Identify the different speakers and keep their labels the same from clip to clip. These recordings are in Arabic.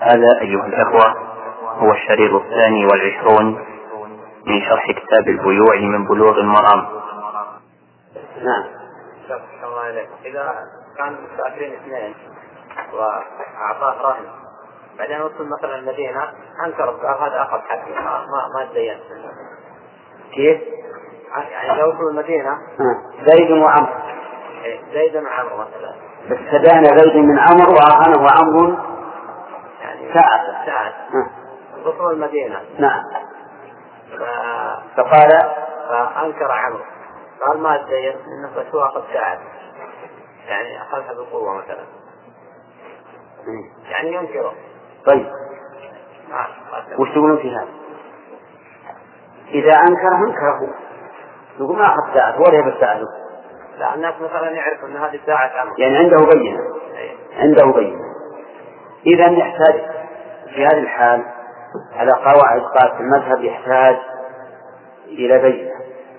Speaker 1: هذا أيها الأخوة هو الشريط 22 من شرح كتاب البيوع من بلوغ المرام.
Speaker 2: نعم. إذا كان مسافرين اثنين وأعطاه رهن بعدين وصل مثلا المدينة أنكر هذا أخذ حقه ما تدين
Speaker 1: كيف؟
Speaker 2: يعني لو وصل المدينة
Speaker 1: زيد وعمر،
Speaker 2: زيد مع عمرو مثلا،
Speaker 1: بس تبان زيد من عمر وآخره عمرو
Speaker 2: يعني
Speaker 1: ساعة.
Speaker 2: وصل المدينة.
Speaker 1: نعم. فأنكر
Speaker 2: عمرو قال ما تدين إنه بس هو أخذ ساعة، يعني أخذها بالقوة مثلا، يعني ينكره.
Speaker 1: طيب وش تقولون في هذا؟ إذا أنكره يقول ما أخذ ساعة ولا يبقى ساعة،
Speaker 2: لا الناس مثلا يعرف أن هذه ساعة عمر،
Speaker 1: يعني عنده بينة. إذا يحتاج في هذه الحال على قواعد قاعدة المذهب يحتاج إلى بينة،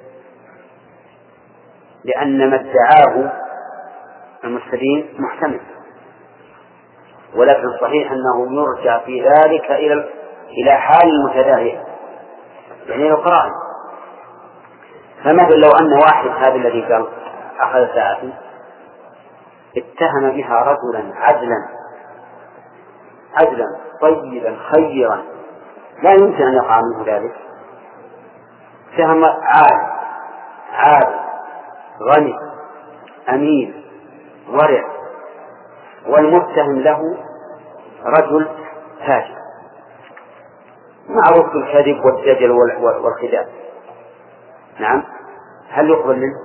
Speaker 1: لأن ما ادعاه المستدين محتمل، ولكن صحيح أنه يرجع في ذلك إلى حال المتداعية، يعني لو قرأنا. فمثل لو أن واحد هذا الذي قال أخذ ساعة اتهم بها رجلا عدلا طيبا خيرا لا يمكن أن يقع منه ذلك، اتهم عادل غني أمين ورع، والمتهم له رجل فاجر معروف بالكذب والدجل والخداع. نعم، هل يقبل منه؟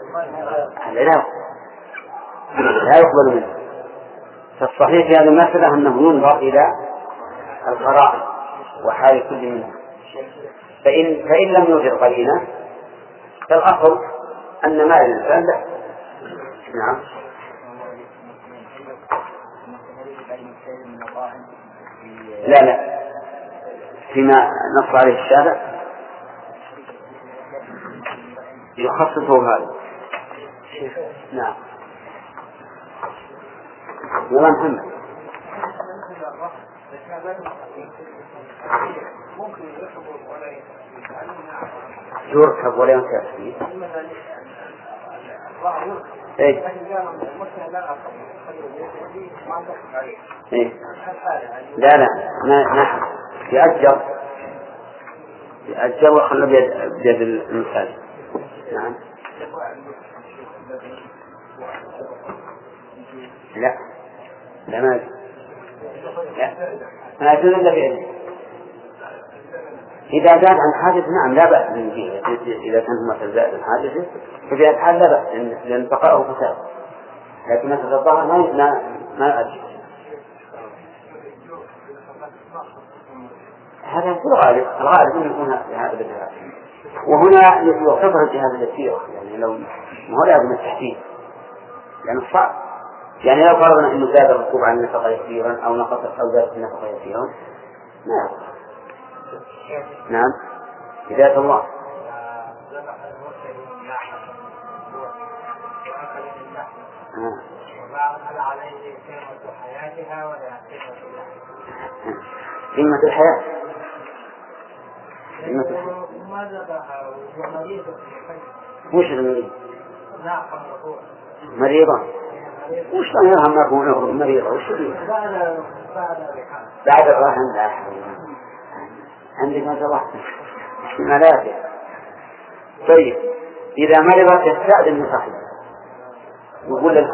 Speaker 1: لا يقبل منه. فالصحيح في هذه المسألة أنه ينظر إلى القرائن وحال كل منها، فإن لم يوجد قرينة فالأصل أن مال الإنسان له. نعم. لا فيما نص عليه الشارع يخصصه هذا. نعم. يلا محمد. يركب ولا ينكر فيه. لا ما يأجر وخلى بيد المثال. نعم. لا ما يجوز إلا بإذنه. إذا زاد عن حاجة نعم لا بأس من فيه، إذا كان مثل زاد عن حاجة ففي هذا الحال لا بأس لأن بقاءه فساد، لكن مثل الظاهر ما يؤجر. هذا في الغالب أن يكون هذا بالجهاد، وهنا يعتبر الجهاد اليسير، يعني لو ما هو لازم التحديد لأنه صعب. يعني لو فرضنا أنه زاد الركوب عن النفقة يسيرا أو نقص أو زاد النفقة يسيرا ما يقصر. نعم. هداية الله. قيمة الحياة. وش المريض؟ مريضة. وش يرهم ما يكون مريضة؟ وش بعد الرحم لا عندك ما شاء الله ملاذ. طيب إذا مرضت يستأذن صاحبه يقول لك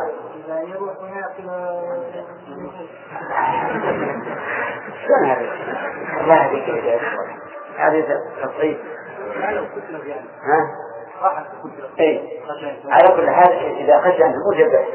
Speaker 1: شلون هذا؟ الله يهديك هذه تصعيد. على كل حال إذا خشى أن يموت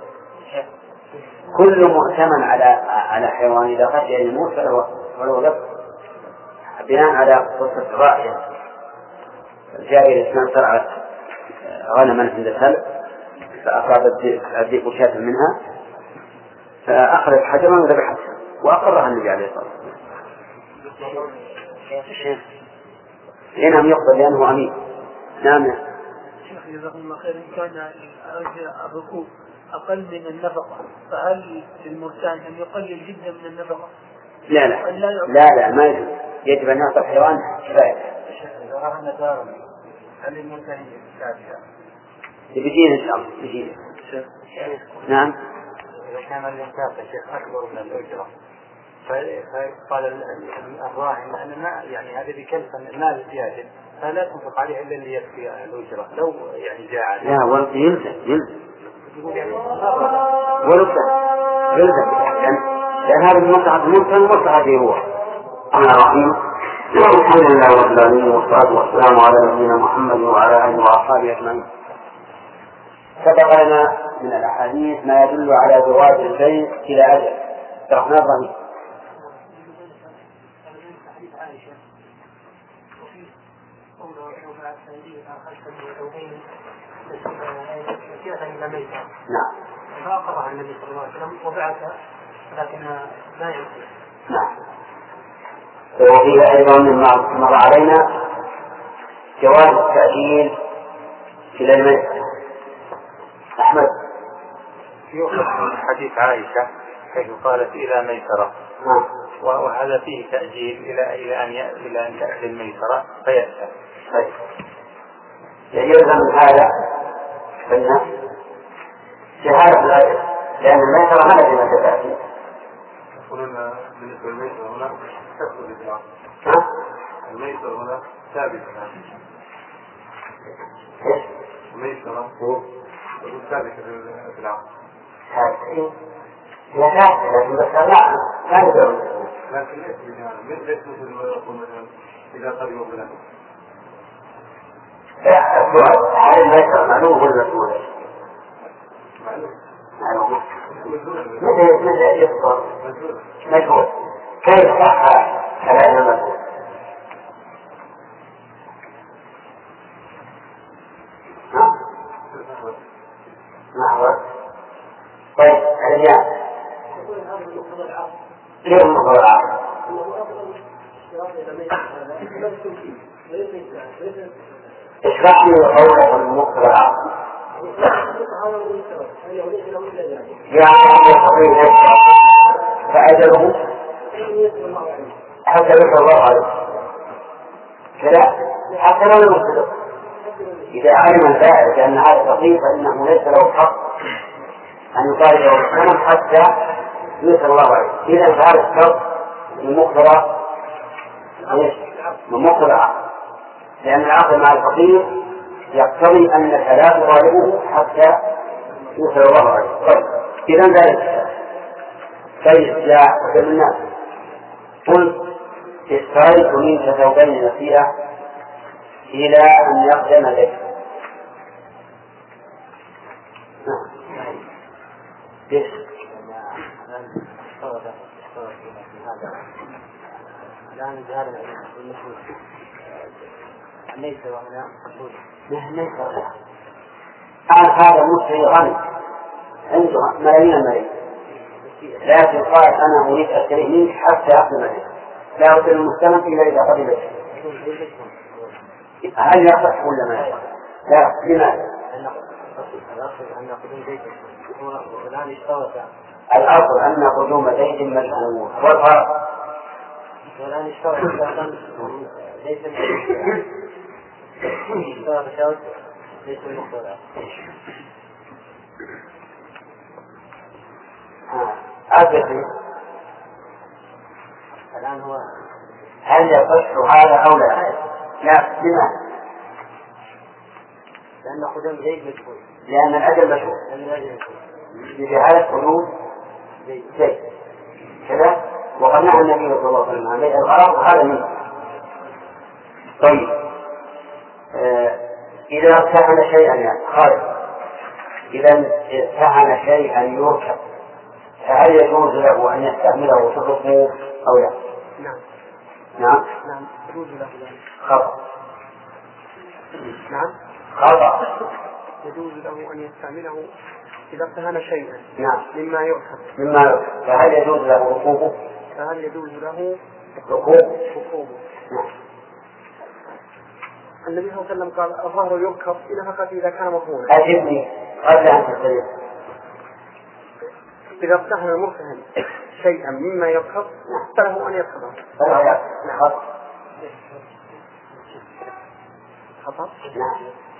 Speaker 1: كل مؤتمن على حيوان إذا خشى أن يموت فلو لك بناء على قصة رائعة. جاء إلى الإسلام سرعت غنما عند الهلب فأصاب الذئب شاة منها فأخرج حجرا وذبحتها وأقرها النبي عليه الصلاة والسلام. إنهم يقبل لأنه أمين. نعم.
Speaker 3: شيخ جزاكم الله خير، إن كان الركوب أقل من النفقة فهل للمرتان أن يقلل جدا من النفقة
Speaker 1: لا لا لا لا ما يجوز، يجب أن يعطى الحيوان كفاية.
Speaker 3: إذا رهن دارا هل المنتهي السابقة
Speaker 1: بيجينا إن شاء الله بيجينا. نعم.
Speaker 3: إذا كان الإنفاق الشيخ أكبر من الأجرة فقال الراهن أن ما يعني هذا بكلف المال زيادة فلا تنفق عليه إلا اللي يكفي الأجرة لو يعني جاء عليه.
Speaker 1: لا ولو يلزم لأن هذا المصلحة المصلحة هو. أنا رحيم. الحمد لله رب العالمين والصلاة والسلام على نبينا محمد وعلى آله وأصحابه أجمعين. سبق لنا من الأحاديث ما يدل على جواز البيع إلى أجل. شرحنا الرهين. نعم.
Speaker 3: فأقرها النبي صلى الله عليه وسلم وبعثها لكنها لا يمكن.
Speaker 1: نعم. وفيه أيضا مما مر علينا جواز التأجيل إلى الميت. أحمد.
Speaker 3: في حديث عائشة حيث قالت إلى ميسرة. وهذا فيه تأجيل إلى أن تأتي الميسرة فيأتي.
Speaker 1: طيب. يلزم من هذا فإن شهادة الأجل لأن الميسرة ما لازم أن تأتي.
Speaker 3: قلنا بالنسبة للميسرة هنا تأخذ بالعقل. الميسرة هنا ثابت. الميسرة ثابت بالعقل.
Speaker 1: لا لكن بس لا يدعو.
Speaker 3: لكن ليس مثل ما يقول مثلا إذا قدموا بلاد.
Speaker 1: لا السؤال هل الميسرة معلوم ولا مجهول؟ معلوم. مثل يذكر مجهول. كيف صح كلام المجهول؟ نحو. طيب الرجال كيف مقدر العقل؟ اشرح لي قولك المقدر العقل. يعني يستطيع نفسه فأجله حتى يرضى الله عليه كذا حتى لو لم يصدق. إذا علم البائع بأن هذا فقير فإنه ليس له حق أن يطالبه بالثمن حتى يسأل الله عليه. إذا فهذا الشرط من مقتضى العقل لأن العقل مع الفقير يقتضي أنك لا تطالبه حتى يسأل الله عليه. طيب إذا ذلك طيب لا قدم الناس قلت اشتريت منك ثوبين نسيئة إلى أن يقدم ذلك.
Speaker 3: الآن جهالا بالمشهور ليس وهنا
Speaker 1: ليس هذا مشتري غني عنده ملايين الملايين لكن قال أنا أريد أشتري منك حتى أقدم ذلك لا أرسل المستمع إلا إذا قدم ذلك. هل يصح ولا ما يصح؟ لا لماذا؟ الأصل أن قدوم زيد مشهور والفرق
Speaker 3: والآن اشترى ليس اشترى ليس المقدرة. الآن هو
Speaker 1: هل يصح هذا أو لا؟ لا لماذا؟
Speaker 3: لأن قدوم زيد مشهور
Speaker 1: لأن الأجل مشهور بجهالة قدوم زيد كذا وقد نهى النبي صلى الله عليه وسلم عن بيع الغرض هذا منه. طيب إذا ارتهن شيئا يعني خالد إذا ارتهن شيئا يركب فهل يجوز له أن يستعمله في الركوب أو لا؟
Speaker 3: نعم
Speaker 1: نعم
Speaker 3: نعم يجوز له ذلك.
Speaker 1: خطأ.
Speaker 3: نعم
Speaker 1: خطأ.
Speaker 3: يجوز له أن يستعمله إذا ارتهن شيئا
Speaker 1: نعم
Speaker 3: مما يؤخذ
Speaker 1: فهل يجوز له ركوبه؟
Speaker 3: فهل يجوز له
Speaker 1: ركوبه؟ نعم.
Speaker 3: النبي صلى الله عليه وسلم قال الظهر يركب إلى فقط إذا كان مفهوما.
Speaker 1: أجبني قبل أن تستطيع.
Speaker 3: إذا ارتهن المرتهن
Speaker 4: شيئا مما يركب فله أن يركبه. خطأ؟
Speaker 1: نعم.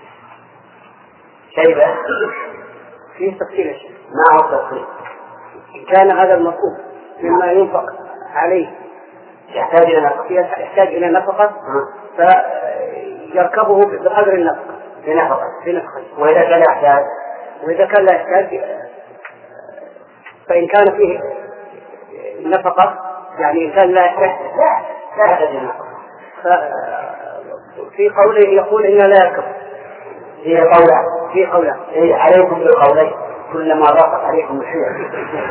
Speaker 1: شيبة
Speaker 4: فيه تفصيل يا شيخ.
Speaker 1: ما هو التفصيل؟
Speaker 4: إن كان هذا المطلوب مما ينفق عليه
Speaker 1: يحتاج
Speaker 4: إلى نفقة فيركبه بقدر النفقة بنفقة.
Speaker 1: وإذا كان لا يحتاج
Speaker 4: فإن كان فيه نفقة يعني إن كان لا يحتاج
Speaker 1: النفقة
Speaker 4: في قوله يقول إن لا يركب
Speaker 1: في قوله عليكم بالقولين كلما ضاقت عليكم الحيل.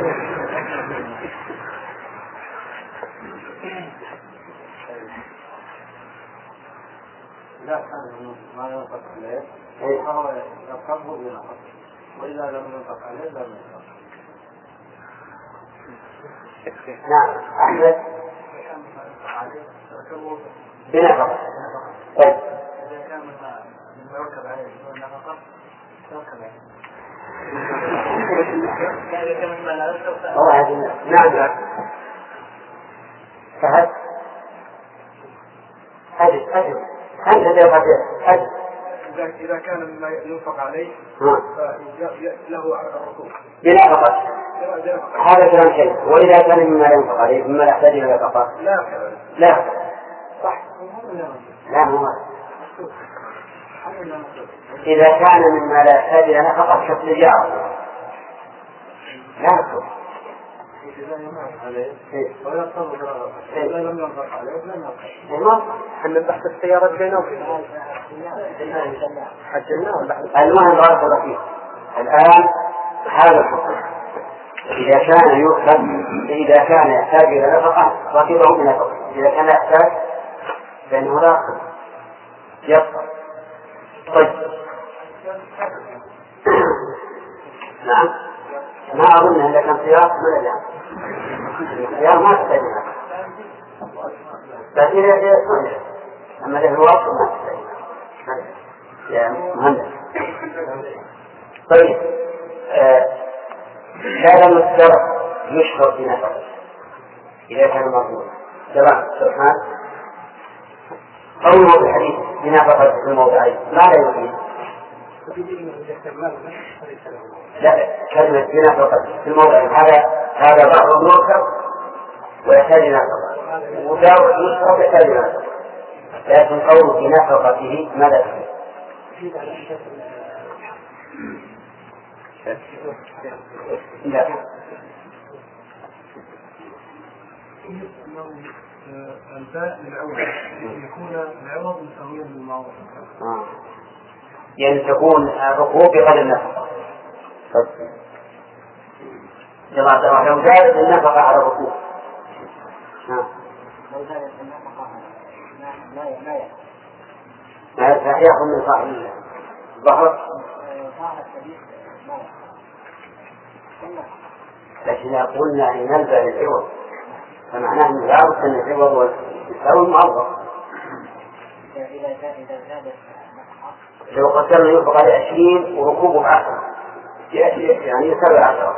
Speaker 3: لا كان ما ينفق عليه فهو يركبه بنفقه، وإذا لم ينفق عليه لم ينفق.
Speaker 1: نعم. أحمد بنفقة. طيب
Speaker 3: إذا كان مما يركب عليه نفقة يركب عليه. إذا كان مما لا يركب
Speaker 1: نعم. فهد
Speaker 3: إذا كان مما ينفق عليه له الركوب
Speaker 1: بنفقة. هذا كلام شيء. وإذا كان مما لا ينفق عليه مما لا يحتاج إلى نفقة لا صح. لا مو إذا كان مما لا يحتاج إلى نفقة كالتجارة لا يكون.
Speaker 3: إذا ينفق عليه إذا لم ينفق عليه لم ينفق.
Speaker 4: احنا بحث السيارات بينه وبين
Speaker 1: المهم غير رقيق. الآن هذا الحكم إذا كان يحتاج إلى نفقة ركبه بنفقة، إذا كان يحتاج فإنه لا يبقى. طيب نعم. ما أظن إذا كان سيارة من الآن السيارة ما تحتاج نفقة، لكن إذا سئل أما له الوقت ما تحتاج يا مهندس. طيب لا المصدر يشهر بنفقه إذا كان مضمون. تمام. سبحان قوله بالحديث بنفقة في الموضعين ما لا يفيد. لا كلمة بنفقة في الموضعين هذا بعض المركب ويحتاج نفقة وبعض المشرب يحتاج نفقة، لكن قوله بنفقته ماذا يفيد؟ لا
Speaker 3: الباء الأول يكون العوض مساويا للمعوض
Speaker 1: يعني تكون الركوب بقدر النفقة. جماعة لو زادت النفقة على الركوب
Speaker 3: لو زادت النفقة
Speaker 1: لا يأخذ من صاحب الظهر، لكن قلنا أن نلبى للعوض فمعناه أن العوض أن العوض يساوي المعوض. لو قدرنا ينفق عليه 20 وركوبه 10 يعني يساوي 10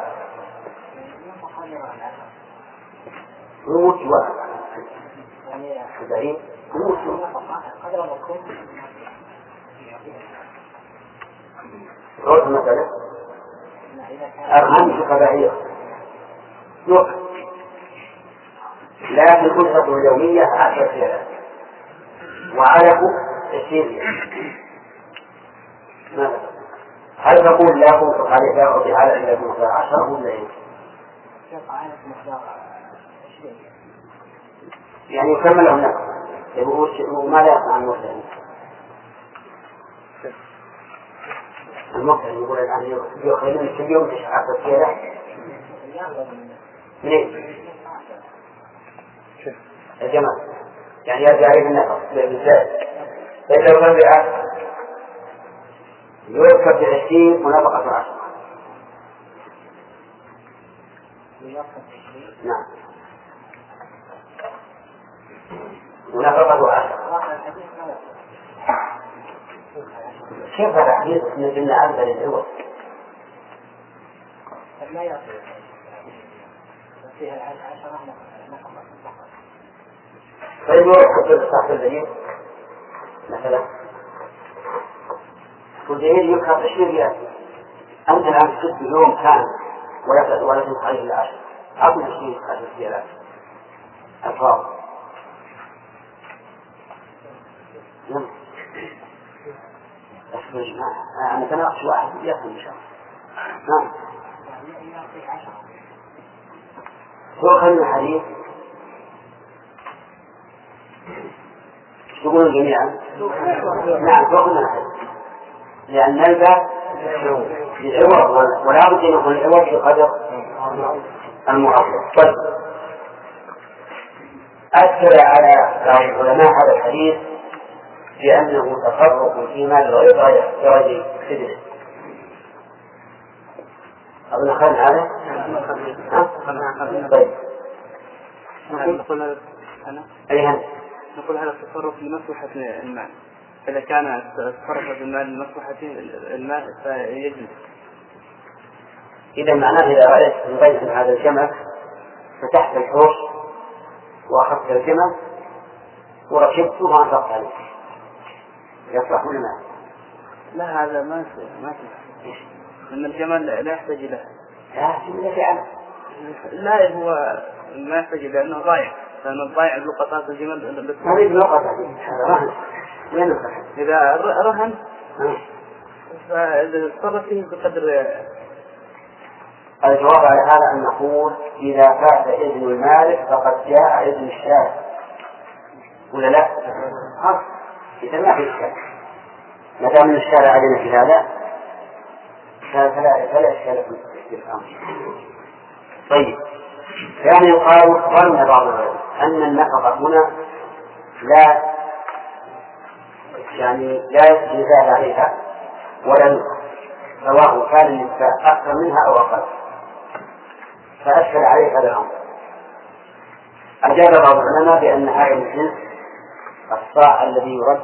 Speaker 1: نوت واحد روح مثلا أرهن كبعير يوحد، لكن أجرته اليومية 10 ريالات وعلفه 20 ريال. ماذا؟ هل تقول لا تنفق عليه لا أعطي على إلا بمقدار 10 ولا إيه؟ يعني يكمل هناك وما لا يصنع المسلم. المسلم يقول الآن يخلون كل يوم 10 ريالات منين؟ الجمال يعني يرجع عليه النفق بالذات. فإذا لو كان ب10 يركب ب20 ونفقة 10. نعم ونفقة 10. كيف هذا حديث من أفضل العوض؟
Speaker 3: فيها 10
Speaker 1: طيب يوقف صاحب الدليل مثلا والدليل يكره 20 ريال، أنت الآن تشد يوم كان ولا تنفع عليه إلا 10، أعطنا 20 ريالات الفاظ. نعم أنا تناقش واحد يفهم إن شاء الله. نعم هو خلنا الحديث يقولون جميعا. نعم فوقنا الحديث لأن الباب للعوض ولا بد أن يكون العوض بقدر المعوض. طيب أكد على بعض العلماء هذا الحديث بأنه تصرف في مال غير خدمة. أظن أخذنا هذا؟ طيب
Speaker 2: نقول هذا التصرف لمصلحة المال، إذا كان التصرف بالمال لمصلحة المال فيجوز.
Speaker 1: إذا معناه إذا رأيت من غير هذا الجمل فتحت الحوش وأخذت الجمل وركبته وأنفقت عليه يصلح ولا ما؟
Speaker 2: لا هذا ما فيه، إن الجمل لا يحتاج له. لا هو ما يحتاج لأنه ضايع، لأن الضايع بلقطات الجمل.
Speaker 1: هذه بلقطات رهن. وين
Speaker 2: إذا رهن فإذا تصرف فيه بقدر.
Speaker 1: الجواب على هذا أن نقول إذا فات إذن المالك فقد جاء إذن الشارع ولا لا؟ إذا ما في إشكال ما دام من الشارع علينا في هذا فلا إشكال في الأمر. طيب يعني قالوا بعض العلماء أن النفقة هنا لا يزال عليها ولا نفقة سواء كان النساء أكثر منها أو أقل، فأشكل عليه هذا الأمر. أجاب بعض العلماء بأن هذا الجنس الصاع الذي يرد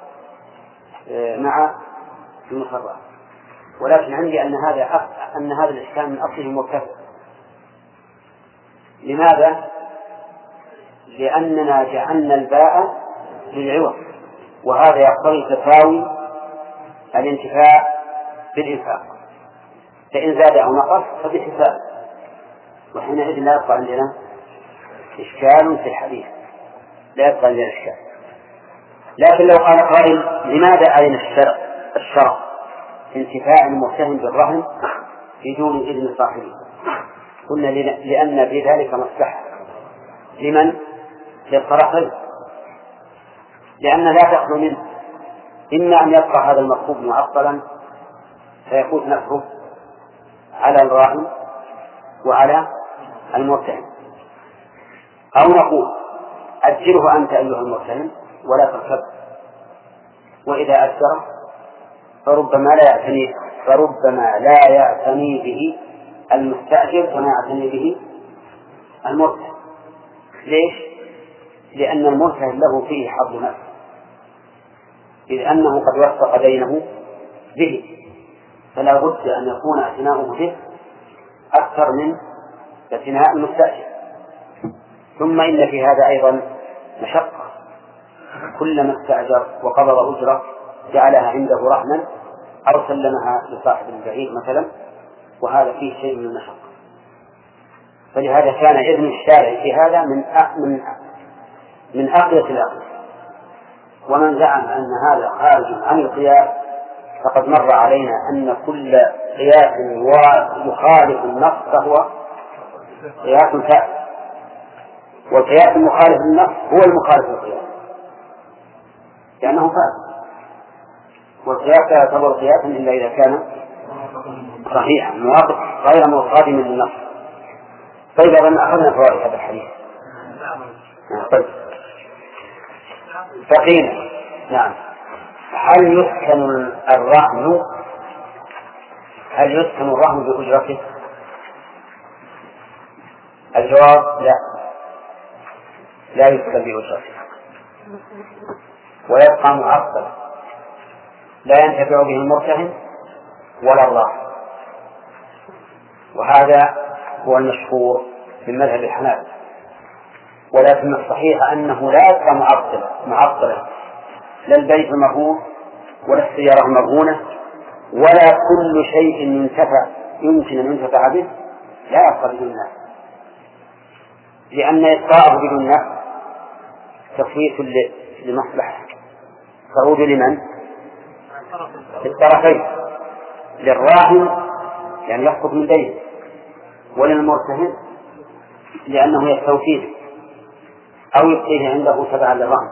Speaker 1: مع المصرات، ولكن عندي أن هذا الإشكال من أصله مرتفع. لماذا؟ لأننا جعلنا الباء للعوض، وهذا يقتضي تساوي الانتفاع بالإنفاق، فإن زاد أو نقص فبحساب، وحينئذ لا يبقى عندنا إشكال في الحديث، لا يبقى عندنا إشكال. لكن لو قال قائل لماذا أعلن الشرع انتفاع المتهم بالرهن بدون إذن صاحبه؟ قلنا لأن في ذلك مصلحة لمن؟ للطرفين، لأن لا تخلو منه إما أن يبقى هذا المطلوب معطلا فيفوت نفسه على الراهن وعلى المتهم، أو نقول أجره أنت أيها المتهم ولا تركب، وإذا أجره فربما لا يعتني به المستأجر كما يعتني به المرتهن. ليش؟ لأن المرتهن له فيه حظ نفس، إذ أنه قد وثق دينه به، فلا بد أن يكون اعتناؤه به أكثر من اعتناء المستأجر. ثم إن في هذا أيضا مشقة، كلما استأجر وقبض أجرة جعلها عنده رهنا أو سلمها لصاحب البعيد مثلا، وهذا فيه شيء من المشقة. فلهذا كان إذن الشارع في هذا من أقية الأقية. ومن زعم أن هذا خارج عن القياس فقد مر علينا أن كل قياس يخالف النص فهو قياس فاسد، والقياس المخالف للنص هو المخالف للقياس لأنه فاسد، والقياس لا يعتبر قياسا إلا إذا كان صحيحا موافق غير مصادم للنص. طيب أظن أخذنا فوائد هذا الحديث. طيب فقيل نعم هل يسكن الرهن بأجرته؟ الجواب لا يسكن بأجرته، ويبقى معطل لا ينتفع به المرتهن ولا الراهن، وهذا هو المشهور من مذهب الحنابلة، ولكن الصحيح أنه لا يبقى معطلا، لا البيت مرهون ولا السيارة مرهونة ولا كل شيء يمكن أن ينتفع به لا يبقى بدون نفع، لأن إبقاءه بدون نفع تفويت لمصلحة تعود لمن؟ للطرفين، للراهن يعني يسقط من دينه، وللمرتهن لأنه يستوفيه أو يبقيه عنده تبعا للرهن،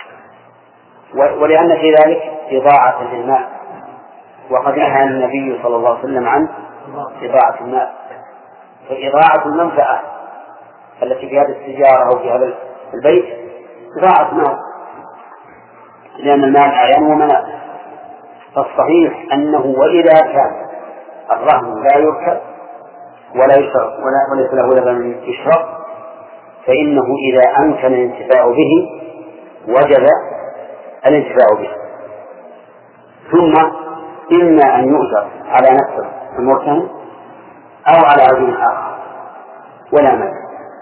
Speaker 1: ولأن في ذلك إضاعة للمال، وقد نهى النبي صلى الله عليه وسلم عن إضاعة المال. فإضاعة المنفعة التي في هذه السيارة أو في هذا البيت إضاعة مال، لأن المال أعيان ومنافع. فالصحيح أنه وإذا كان الرهن لا يركب ولا يشرب وليس له لبن يشرب فإنه إذا أمكن الانتفاع به وجب الانتفاع به، ثم إما أن يؤجر على نفسه المرتهن أو على رجل آخر ولا مانع.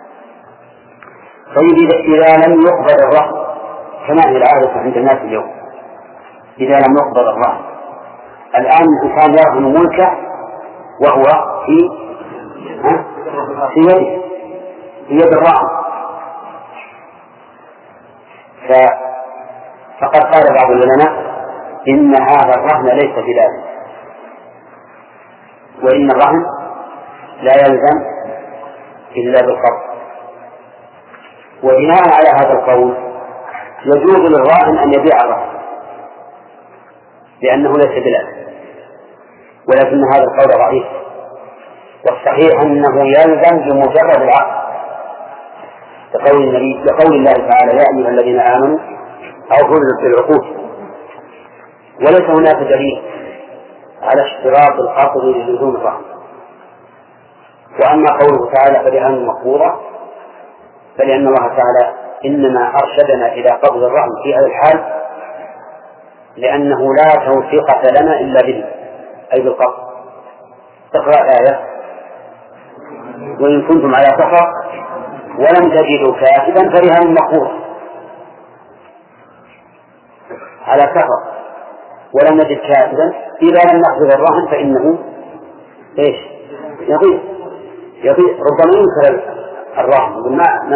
Speaker 1: طيب إذا لم يقبض الرهن كما هي العادة عند الناس اليوم، إذا لم يقبض الرهن الآن الإنسان يرهن ملكه وهو في يد الراهن، فقد قال بعض العلماء إن هذا الرهن ليس بلازم، وإن الرهن لا يلزم إلا بالقبض. وبناء على هذا القول يجوز للراهن أن يبيع الرهن لأنه ليس بلازم، ولكن هذا القول ضعيف، والصحيح أنه يلزم بمجرد العقد، لقول الله تعالى يا أيها الذين آمنوا أوفوا بالعقود، وليس هناك دليل على اشتراط القبض للزوم الرهن. وأما قوله تعالى فرهان مقبوضة فلأن الله تعالى إنما أرشدنا إلى قبض الرهن في هذا الحال لأنه لا توثيقة لنا إلا به، أي بالقبض. تقرأ آية وإن كنتم على سفر ولم تجدوا كاتبا فرهان مقبوضة، على سفر ولم نجد كاتبا إذا لم نأخذ الرهن فإنه يضيع ربما ينكر الرهن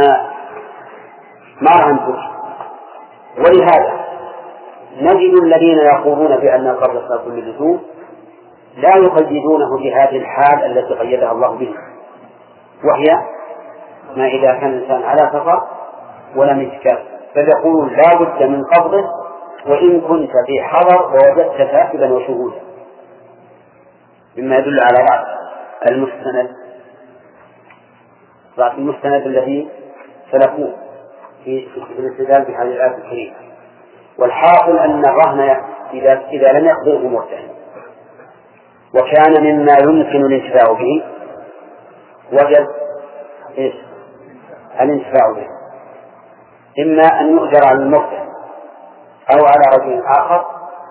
Speaker 1: ما رهنتك. ولهذا نجد الذين يقولون بأن القبض لا كل لزوم لا يقيدونه بهذه الحال التي قيدها الله به، وهي ما إذا كان الإنسان على سفر ولم يتكافئ، فيقولون لا بد من قبضه وإن كنت في حضر ووجدت كاتبا وشهودا، مما يدل على ضعف المستند الذي سلكوه في الاستدلال بهذه الآية الكريمة. والحاصل أن الرهن إذا لم يقبضه مرتهن وكان مما يمكن الانتفاع به وجب الانتفاع به، إما أن يؤجر على المرتهن أو على رجل آخر،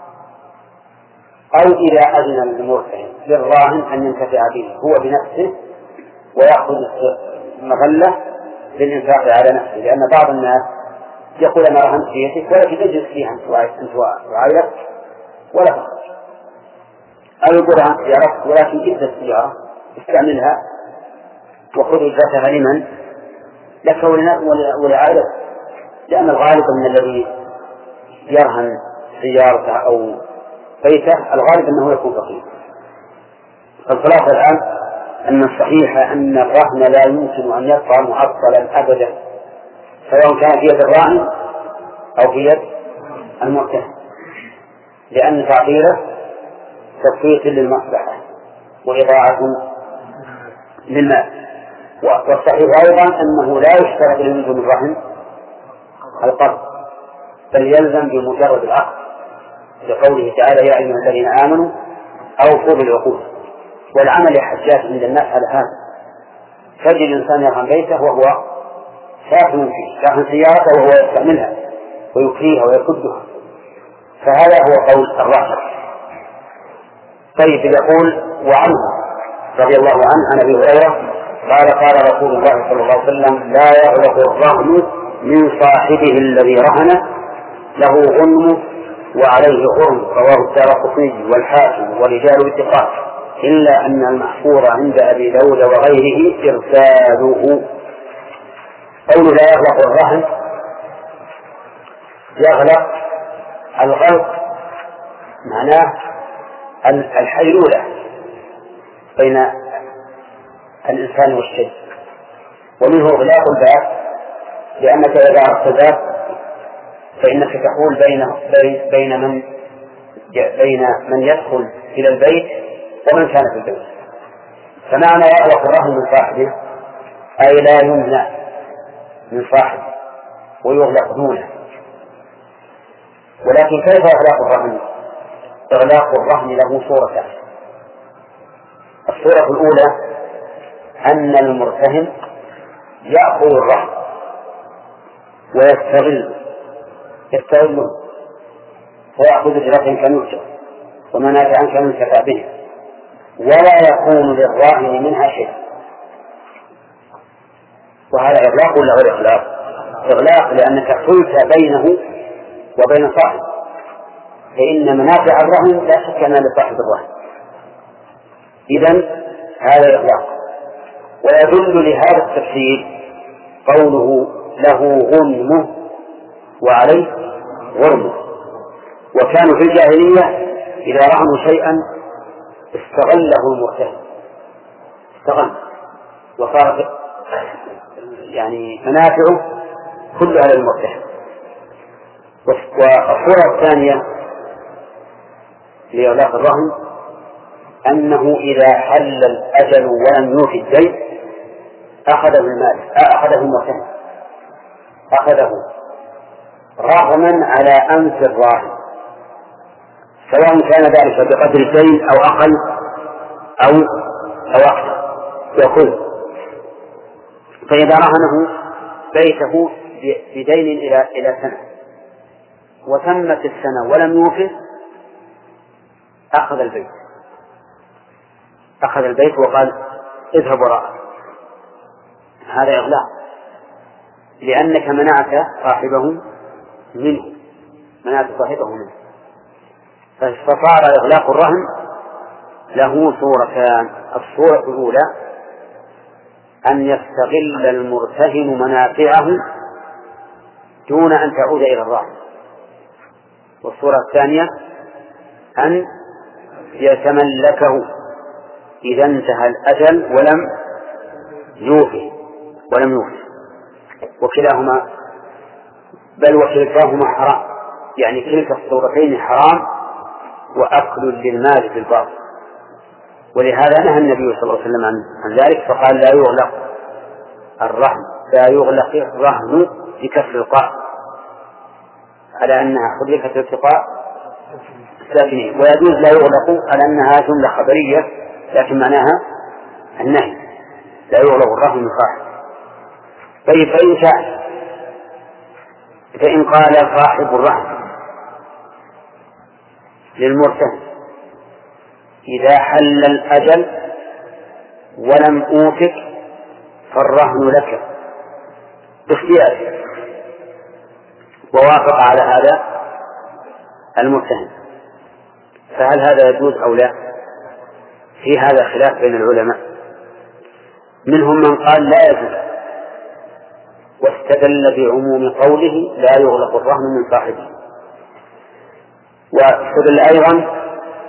Speaker 1: أو إذا أذن المرتهن للراهن أن ينتفع به هو بنفسه ويأخذ مغلة للإنفاق على نفسه، لأن بعض الناس يقول أنا رهنت في يدك ولكن تجلس فيها أنت وعائلتك ولا تخرج، أو يقول رهنت سيارتك ولكن جد السيارة استعملها وخذ إجازتها لمن؟ لك ولعائلتك، لأن الغالب من الذي يرهن سيارته أو بيته الغالب أنه يكون فقير. فالخلاصة الآن أن الصحيح أن الرهن لا يمكن أن يبقى معطلا أبدا، سواء كان في يد الراهن أو في يد المرتهن، لأن تعطيله تفويت للمصلحة وإضاعة للمال. والصحيح أيضا أنه لا يشترط للزوم الرهن القبض، بل يلزم بمجرد العقد، لقوله تعالى يا أيها الذين آمنوا أوفوا بالعقود. والعمل يا حجاج عند الناس على هذا، تجد الإنسان يرهن بيته وهو ساكن فيه، يرهن سيارته وهو يستعملها ويكريها ويكدها، فهذا هو قول الراجح. طيب يقول وعنه رضي الله عنه عن أبي هريرة قال رسول الله صلى الله عليه وسلم: لا يغلق الرهن من صاحبه الذي رهنه، له غنم وعليه غرم. رواه الدارقطني والحاكم ورجال الثقات، إلا أن المحفوظ عند أبي داود وغيره إرساله. قوله لا يغلق الرهن، يغلق الغلق معناه الحيلولة بين الإنسان والشيء، ومنه إغلاق الباب، لأنك إذا أردت الباب فإنك تحول بين من يدخل إلى البيت ومن كان في البيت. فمعنى يغلق الرهن من صاحبه أي لا يمنع من صاحبه ويغلق دونه. ولكن كيف إغلاق الرهن؟ إغلاق الرهن له صورتان. الصورة الأولى أن المرتهن يأخذ الرهن ويستغله ويأخذ أجرة كنوجه ومنافعا كمنتفع به، ولا يكون للراهن منها شيء. وهذا إغلاق ولا غير إغلاق؟ إغلاق، لأنك حلت بينه وبين صاحبه، فإن منافع الرهن لا شك أنها لصاحب الرهن. إذن هذا إغلاق. ويدل لهذا التفسير قوله له غنمه وعليه غرمه. وكانوا في الجاهلية إذا رهنوا شيئا استغله المرتهن، استغل وصارت منافعه كلها للمرتهن. والصورة الثانية لإغلاق الرهن أنه إذا حل الأجل ولم يوفي الدين أخذه المرتهن، أخذه رغما على أنف الراهن، سواء كان ذلك بقدر الدين أو أقل أو أكثر يأخذ. فإذا رهنه بيته بدين إلى سنة وتمت السنة ولم يوفه أخذ البيت وقال اذهب وراءه. هذا إغلاق، لأنك منعت صاحبه منه. فصار إغلاق الرهن له صورتان. الصورة الأولى أن يستغل المرتهن منافعه دون أن تعود إلى الراهن، والصورة الثانية أن يتملكه إذا انتهى الأجل ولم يوفي. وكلاهما وكلتاهما حرام، يعني كلتا الصورتين حرام وأكل للمال بالباطل. ولهذا نهى النبي صلى الله عليه وسلم عن ذلك، فقال لا يغلق الرهن بكسر القاء على أنها حذفت التقاء الساكنين، ويجوز لا يغلق على أنها جملة خبرية لكن معناها النهي، لا يغلق الرهن من صاحب. طيب فإن قال صاحب الرهن للمرتهن إذا حل الأجل ولم أوفك فالرهن لك باختيارك، ووافق على هذا المرتهن، فهل هذا يجوز أو لا؟ في هذا خلاف بين العلماء. منهم من قال لا يجوز، واستدل بعموم قوله لا يغلق الرهن من صاحبه، واستدل أيضا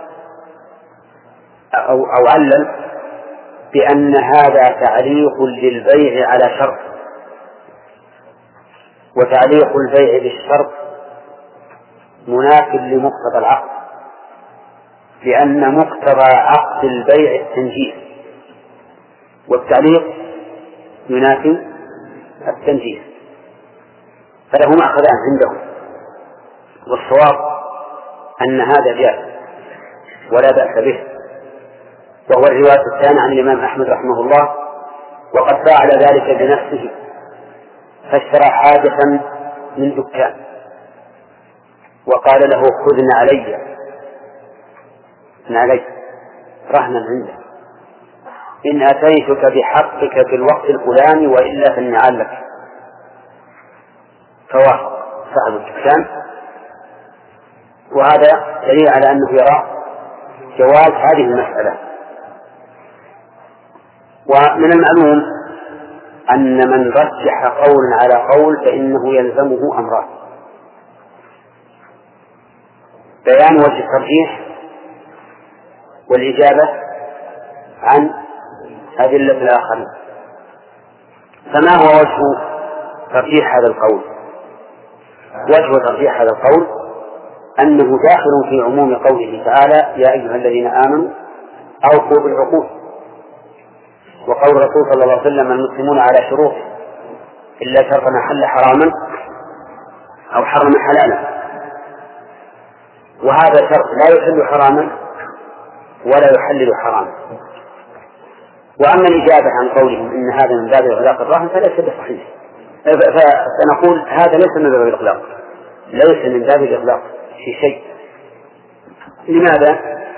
Speaker 1: أو علل بأن هذا تعليق للبيع على شرط، وتعليق البيع بالشرط مناف لمقتضى العقد، لأن مقتضى عقد البيع التنجيز، والتعليق ينافي التنجيز، فلهما أخذان عندهم. والصواب أن هذا جائز ولا بأس به، وهو الرواية الثانية عن الإمام أحمد رحمه الله، وقد فعل ذلك بنفسه، فاشترى حاجة من دكان وقال له خذنا علي رهنا عنده، إن أتيتك بحقك في الوقت الفلاني وإلا فالنعال لك. فوافق صاحب الدكان، وهذا دليل على أنه يرى جواز هذه المسألة. ومن المعلوم أن من رجح قولا على قول فإنه يلزمه أمران: بيان وجه الترجيح، والإجابة عن أدلة الآخرين. فما هو وجه ترجيح هذا القول؟ وجه ترجيح هذا القول أنه داخل في عموم قوله تعالى: يا أيها الذين آمنوا أوفوا بالعقود. وقول الرسول صلى الله عليه وسلم: المسلمون على شروط إلا شرطا أحل حراما أو حرم حلالا. وهذا شرط لا يحل حراما ولا يحلل حراما. وأما الإجابة عن قولهم إن هذا من باب إغلاق الرهن فليس بصحيح، فنقول هذا ليس من باب الإغلاق، ليس من باب الإغلاق في شيء. لماذا؟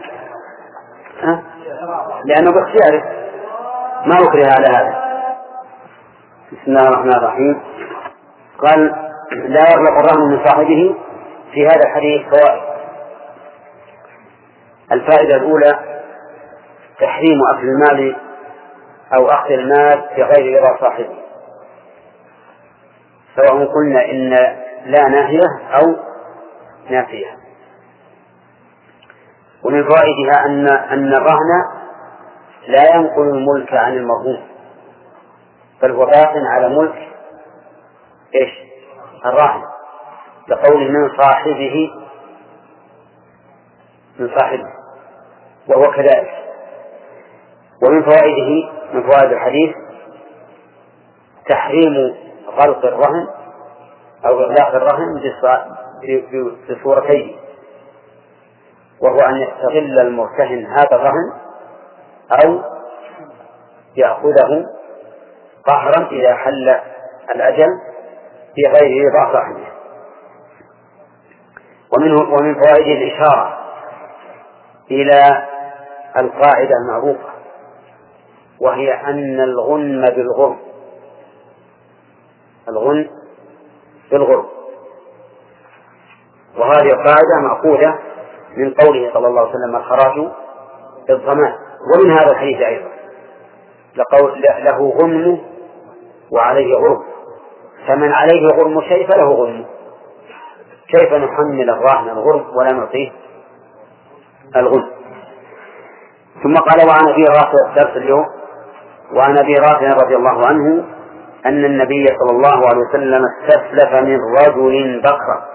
Speaker 1: لأنه باختياره، ما أكره على هذا. بسم الله الرحمن الرحيم. قال: لا يغلق الرهن من صاحبه. في هذا الحديث فوائد. الفائدة الأولى: تحريم أكل المال أو أخذ المال بغير رضا صاحبه، سواء قلنا إن لا ناهية أو نافية. ومن فوائدها أن الرهن لا ينقل الملك عن المرهون، بل هو باق على ملك الراهن، كقول من صاحبه وهو كذلك. ومن فوائده، من فوائد الحديث، تحريم غلق الرهن أو إغلاق الرهن بصورتين، وهو أن يستغل المرتهن هذا الرهن أو يأخذه قهرا إذا حل الأجل بغير رضا صاحبه. ومن فوائده الإشارة إلى القاعدة المعروفة، وهي أن الغنم بالغرم، الغنم بالغرم. وهذه القاعدة مأخوذة من قوله صلى الله عليه وسلم: الخراج بالضمان. ومن هذا الحديث أيضا: له غنم وعليه غرم، فمن عليه غرم شيء فله غنم. كيف نحمل الراهن الغرم ولا نعطيه الغنم؟ ثم قال: وعن أبي رافع درس اليوم، وعن أبي رافع رضي الله عنه أن النبي صلى الله عليه وسلم استسلف من رجل بكرا.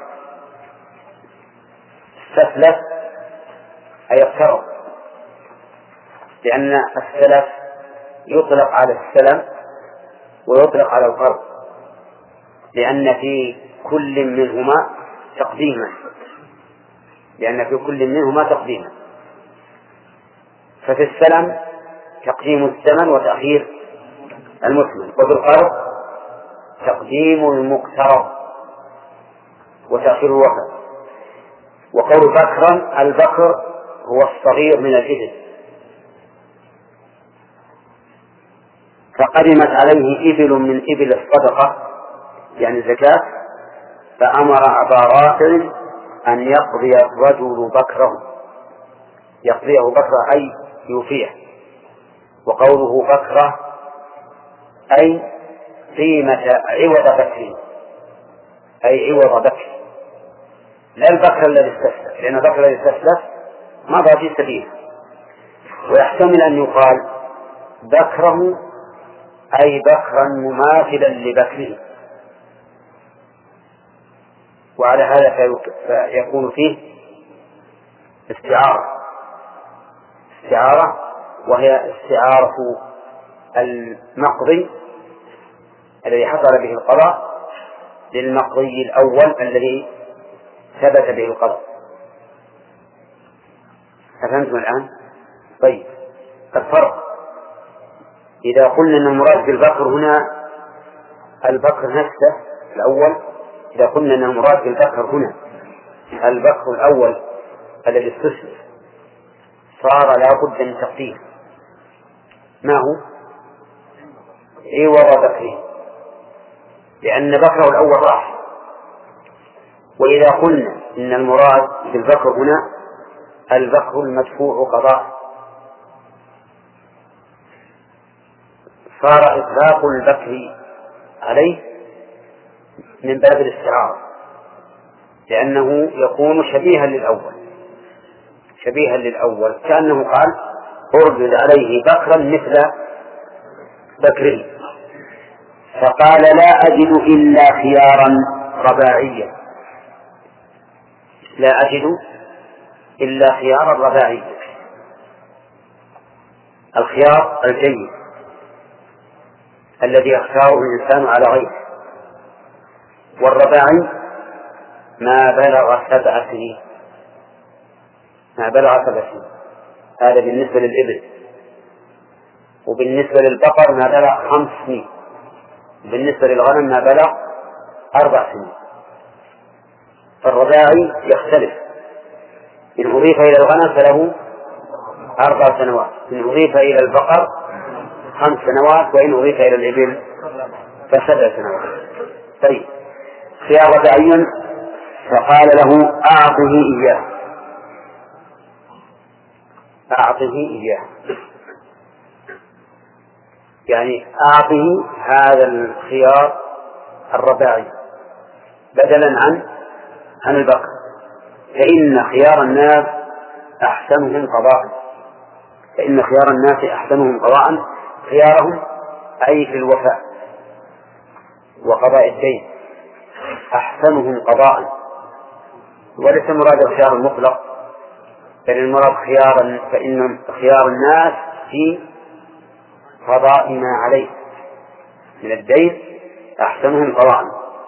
Speaker 1: استسلف أي اقترض، لأن السلف يطلق على السلم ويطلق على القرض، لأن في كل منهما تقديما، ففي السلم تقديم الثمن وتأخير المثمن، وفي القرض تقديم المقترض وتأخير الوفاء. وقول بكرا، البكر هو الصغير من الإبل. فقدمت عليه إبل من إبل الصدقة يعني الزكاة، فأمر أبا رافع أن يقضي الرجل بكره، يقضيه بكره أي يوفيه. وقوله بكره أي قيمة عوض بكر، أي عوض بكر، لا البكر الذي استسلف، لأن البكر الذي استسلف مضى في سبيله. ويحتمل أن يقال بكره أي بكرا مماثلا لبكره، وعلى هذا فيكون فيه استعارة، وهي استعارة المقضي الذي حصل به القضاء للمقضي الأول الذي ثبت به القضاء. أفهمتم الآن؟ طيب، الفرق إذا قلنا أن المراد بالبكر هنا البكر نفسه الأول، إذا قلنا أن المراد بالبكر هنا البكر الأول الذي استسلف، صار لا بد من تقديم، ما هو عوض بكره، لأن بكره الأول راح. وإذا قلنا إن المراد بالبكر هنا البكر المدفوع قضاء، صار إطلاق البكر عليه من باب الاستعارة، لأنه يكون شبيها للأول كأنه قال أردد عليه بكرا مثل بكره، فقال لا أجد إلا خيارا رباعيا، لا أجد إلا خيارا رباعيا، الخيار الجيد الذي يختاره الإنسان على غيره، والرباعي ما بلغ 7 سنين، هذا بالنسبة للإبل، وبالنسبة للبقر ما بلغ 5 سنين، بالنسبة للغنم ما بلغ 4 سنين. فالرباعي يختلف، إن أضيف إلى الغنم فله 4 سنوات، إن أضيف إلى البقر 5 سنوات، وإن أضيف إلى الإبل ف7 سنوات. طيب خيار رباعي، فقال له أعطه إياه، يعني أعطه هذا الخيار الرباعي بدلا عن البقر، فإن خيار الناس أحسنهم قضاء، خيارهم أي في الوفاء وقضاء الدين أحسنهم قضاء، وليس مراد الخيار المطلق، بل المراد فإن خيار الناس في قضاء ما عليه من الدين أحسنهم قضاء.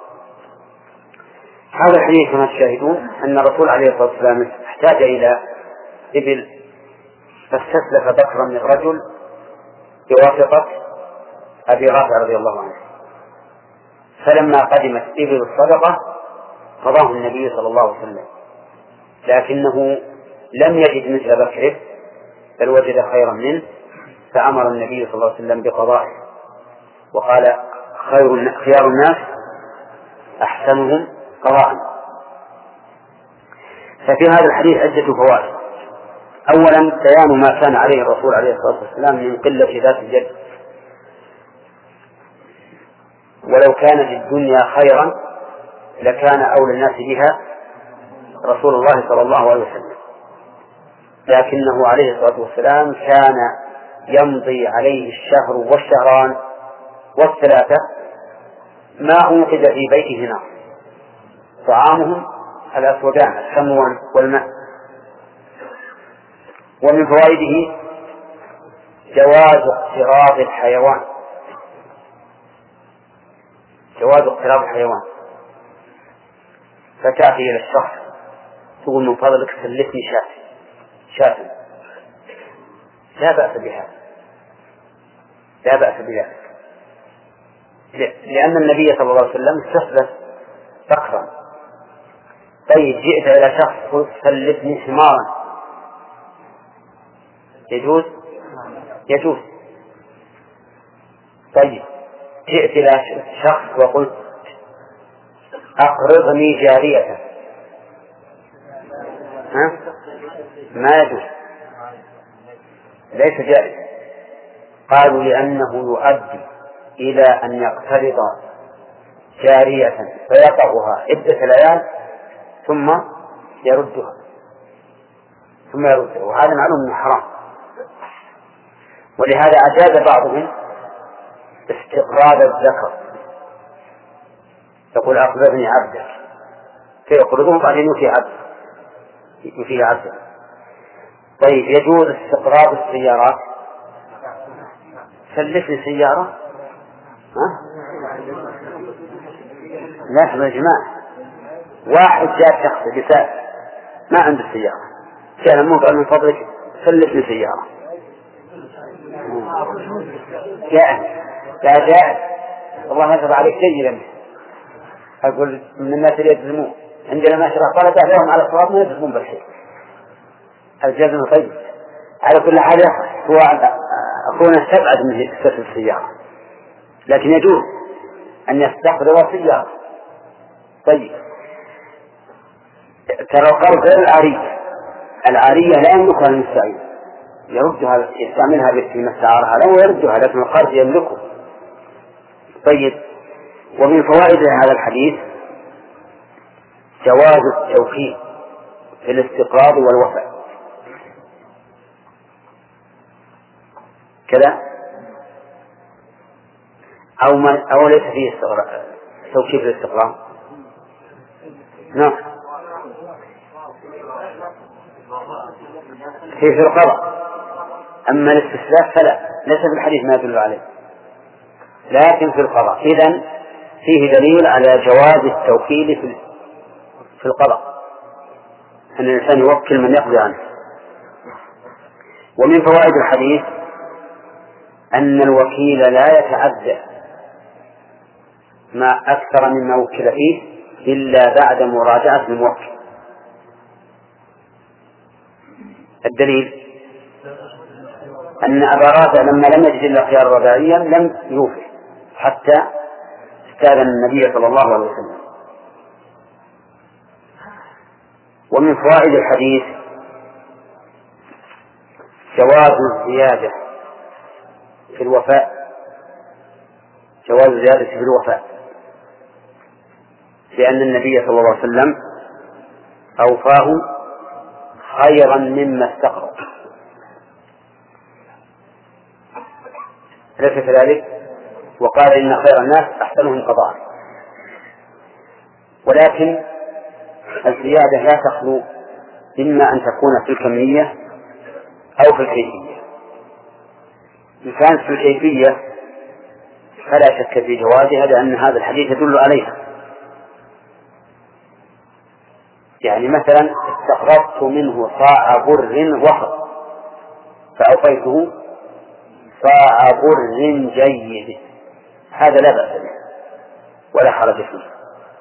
Speaker 1: هذا الحديث كما تشاهدون أن الرسول عليه الصلاة والسلام احتاج إلى إبل، فاستسلف بكرا من رجل بواسطة أبي رافع رضي الله عنه، فلما قدمت إبل الصدقة قضاه النبي صلى الله عليه وسلم، لكنه لم يجد مثل بكره بل وجد خيرا منه، فأمر النبي صلى الله عليه وسلم بقضائه، وقال خيار الناس أحسنهم قضاء. ففي هذا الحديث عدة فوائد. أولا بيان ما كان عليه الرسول عليه الصلاة والسلام من قلة ذات اليد، ولو كانت الدنيا خيرا لكان أولى الناس بها رسول الله صلى الله عليه وسلم، لكنه عليه الصلاة والسلام كان يمضي عليه الشهر والشهران والثلاثة ما أوقد في بيته نار، طعامهم الأسودان السم والماء. ومن فوائده جواز اقتراض الحيوان، فتأتي إلى الشخص تقول من فضلك سلفني شاة، لا بأس بها، لأن النبي صلى الله عليه وسلم استخلف بكرا. طيب جئت إلى شخص قلت سلفني حمارا، يجوز. طيب جئت إلى شخص وقلت أقرضني جارية، ما يجوز، ليس جائز. قالوا لأنه يؤدي إلى أن يقترض جارية فيقعها عدة ليال ثم يردها، وهذا معلوم من حرام. ولهذا أجاز بعضهم استقراض الذكر، يقول أقرضني عبدك، فيقرضه بعدين يفيه عبده. طيب يجوز استقراض السيارات، سلفني سيارة، لا يا جماعة، واحد جاء شخص بسائل ما عنده سيارة، كان موقع من فضلك سلفني سيارة، جاء الله نزل عليك جيدا، أقول من الناس اللي يجزمون عندنا ما شرع طلبة لهم على الصواب ما يجزمون بالشيء، الجزم طيب على كل حال. هو أكون استبعد من استثمار السيارة، لكن يجوز أن يستقرض سيارة. طيب ترى القرض غير العارية لا يملكها المستعين، يردها يستعملها فيما استعارها له ويردها، لكن القرض يملكه. طيب ومن فوائد هذا الحديث جواز التوكيل في الاستقراض والوفاء كذا، أو ليس فيه توكيل في الاستقراض؟ نعم في القضاء، أما الاستسلاف فلا، ليس في الحديث ما يدل عليه، لكن في القضاء. إذن فيه دليل على جواز التوكيل في القضاء، أن الإنسان يوكل من يقضي عنه. ومن فوائد الحديث أن الوكيل لا يتعدى ما أكثر مما وكل فيه إلا بعد مراجعة الموكل. الدليل أن أبا رافع لما لم يجد إلا خيار رباعيا لم يوفي حتى استأذن النبي صلى الله عليه وسلم. ومن فوائد الحديث جواز الزيادة في الوفاء، جواز الزيادة في الوفاء، لأن النبي صلى الله عليه وسلم أوفاه خيرا مما استقرض، أليس كذلك؟ وقال إن خير الناس أحسنهم قضاء. ولكن الزيادة لا تخلو إما أن تكون في الكمية أو في الكيفية. إن كانت في الكيفية فلا شك في جوازها، لأن هذا الحديث يدل عليها. يعني مثلا استقرضت منه صاع بر وفر فأعطيته صاع بر جيد، هذا لا بأس به ولا حرج فيه.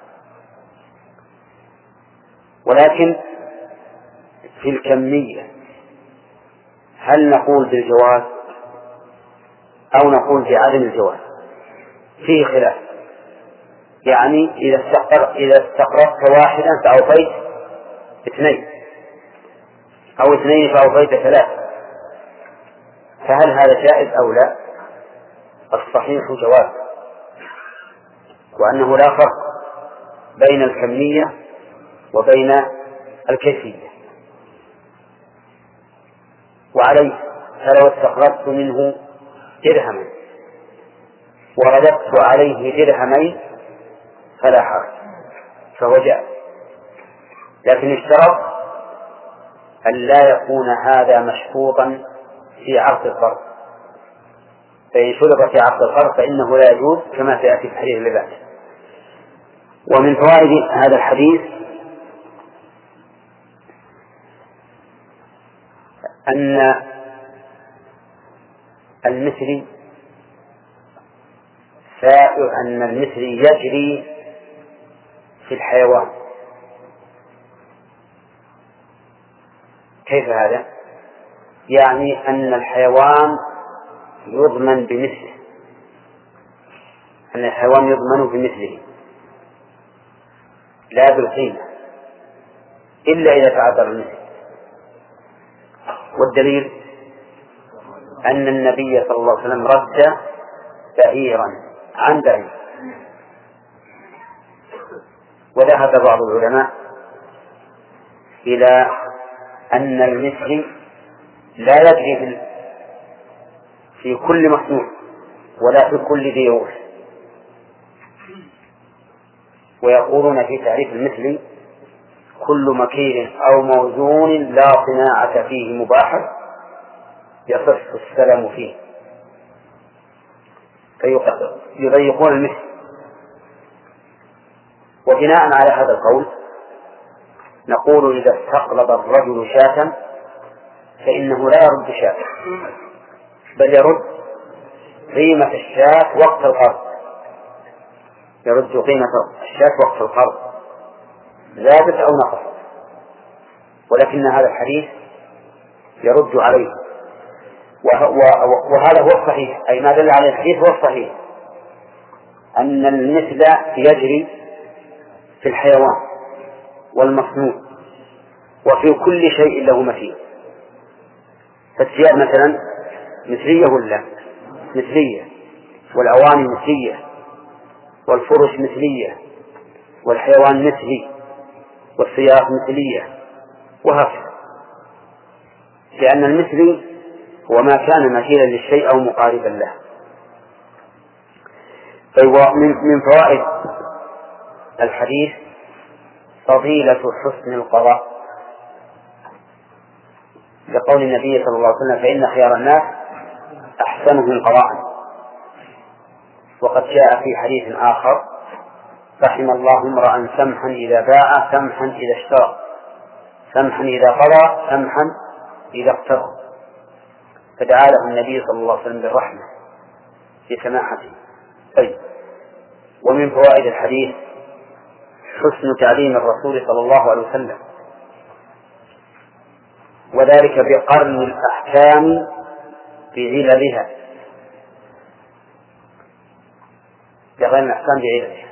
Speaker 1: ولكن في الكمية هل نقول بالجواز أو نقول بعدم الجواز؟ فيه خلاف. يعني إذا استقرضت واحدا فأعطيت اثنين، أو اثنين فأعطيت ثلاثة، فهل هذا جائز أو لا؟ الصحيح جواز، وأنه لا فرق بين الكمية وبين الكيفية. وعليه فلو استقرضت منه درهما ورددت عليه درهمين فلا حرج، فهو جائز. لكن اشترط أن لا يكون هذا مشروطا في عقد القرض، فإن شرط في عقد القرض فإنه لا يجوز كما سيأتي في الحديث اللي بعده. ومن فوائد هذا الحديث أن المثلي يجري في الحيوان. كيف هذا؟ يعني أن الحيوان يضمن بمثله، أن الحيوان يضمن بمثله لا بالقيمة إلا إذا تعذر المثل. والدليل أن النبي صلى الله عليه وسلم رد بعيرا عن بعير، وذهب بعض العلماء إلى أن المثل لا يجري في كل مصنوع ولا في كل ذي روح، ويقولون في تعريف المثل كل مكيل أو موزون لا صناعة فيه مباحة يصح السلم فيه، فيضيقون المثل. وبناء على هذا القول نقول إذا استقلب الرجل شاة فإنه لا يرد شاة، بل يرد قيمة الشاة وقت القرض، يرد قيمة الشاة وقت القرض زادت أو نقصت. ولكن هذا الحديث يرد عليه، وهذا هو الصحيح، أي ما دل عليه الحديث هو الصحيح، أن المثل يجري في الحيوان والمصنوع وفي كل شيء له مثيل. فالثياب مثلا مثلية ولا مثلية، والأواني مثلية، والفرش مثلية، والحيوان مثلي، والسيارة مثلية، وهكذا، لأن المثلي هو ما كان مثيلا للشيء أو مقاربا له. من فوائد الحديث فضيلة حسن القضاء، لقول النبي صلى الله عليه وسلم: فإن خيار الناس أحسنهم قضاء. وقد جاء في حديث آخر: رحم الله امرأ سمحا إذا باع سمحا إذا اشترى سمحا إذا قضى سمحا إذا اقتضى. فدعا له النبي صلى الله عليه وسلم بالرحمة في سماحته. طيب، ومن فوائد الحديث حسن تعليم الرسول صلى الله عليه وسلم، وذلك بقرن الأحكام بعللها، بقرن الأحكام بعللها.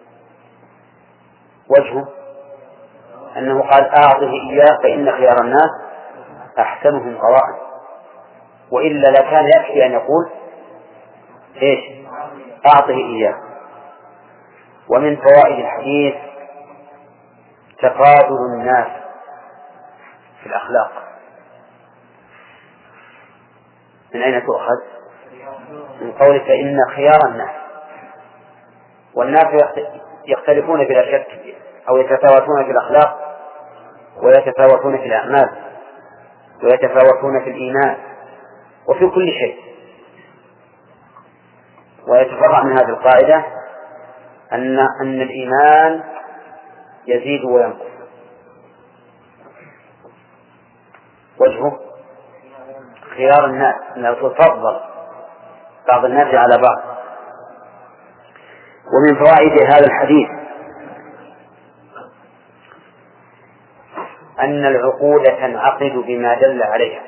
Speaker 1: وجهه أنه قال: أعطه إياه فإن خيار الناس أحسنهم قضاء، وإلا لكان يكفي أن يقول إيش؟ أعطه إياه. ومن فوائد الحديث تفاضل الناس في الأخلاق. من أين تؤخذ؟ من قول فإن خيار الناس، والناس يختلفون بلا شك، أو يتفاوتون في الأخلاق، ويتفاوتون في الأعمال، ويتفاوتون في الإيمان، وفي كل شيء. ويتفرع من هذه القاعدة أن الإيمان يزيد وينقص. وجهه خيار الناس، أنه تفضل بعض الناس على بعض. ومن فوائد هذا الحديث أن العقود تنعقد بما دل عليها.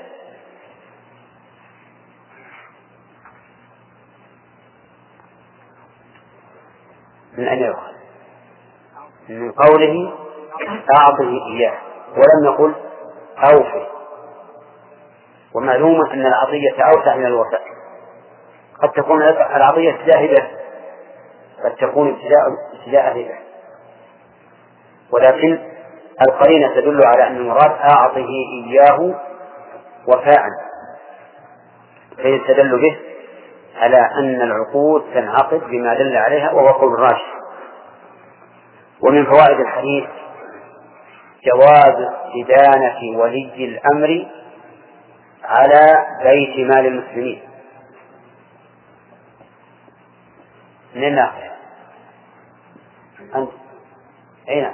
Speaker 1: من أين يؤخذ؟ من قوله أعطه إياه، ولم يقل أوفي. ومعلوم أن العطية أوسع من الوفاء. قد تكون العطية ابتداء هبة، قد تكون ابتداء هبة، ولكن القرينة تدل على أن المراد أعطه إياه وفاء، فيستدل به على أن العقود تنعقد بما دل عليها، وهو قول الراجح. ومن فوائد الحديث جواز استدانة ولي الأمر على بيت مال المسلمين. من الناحية أنت أين؟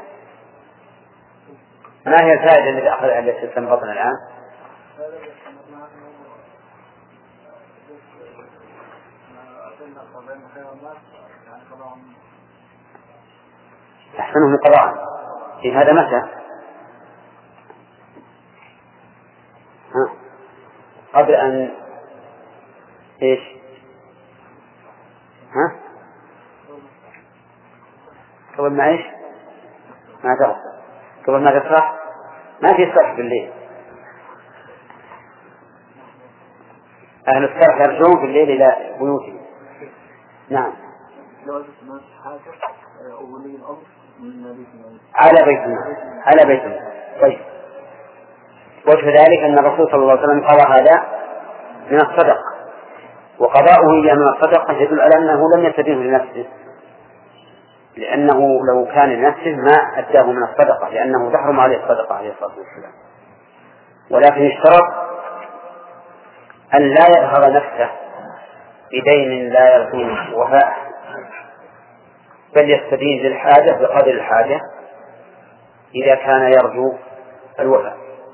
Speaker 1: ما هي الفائدة التي تستنبطنا الآن؟ أحسنهم قضاء. في هذا متى؟ قبل أن إيش؟ قبل ما إيش؟ ما تعرف قبل ما تفرح، ما في صح بالليل. أهل الصرح يرجعون في الليل إلى بيوتهم. نعم. على بيت المال. طيب، وجه ذلك أن الرسول صلى الله عليه وسلم قضى هذا من الصدقة، وقضاؤه إياه من الصدقة يدل على أنه لم يستدينه لنفسه، لأنه لو كان لنفسه ما أداه من الصدقة، لأنه تحرم عليه الصدقة عليه الصلاة والسلام. ولكن اشترط أن لا يظهر نفسه بدين لا يرضيه وفاء، بل يستدين للحاجة بقدر الحاجة إذا كان يرجو الوفاء.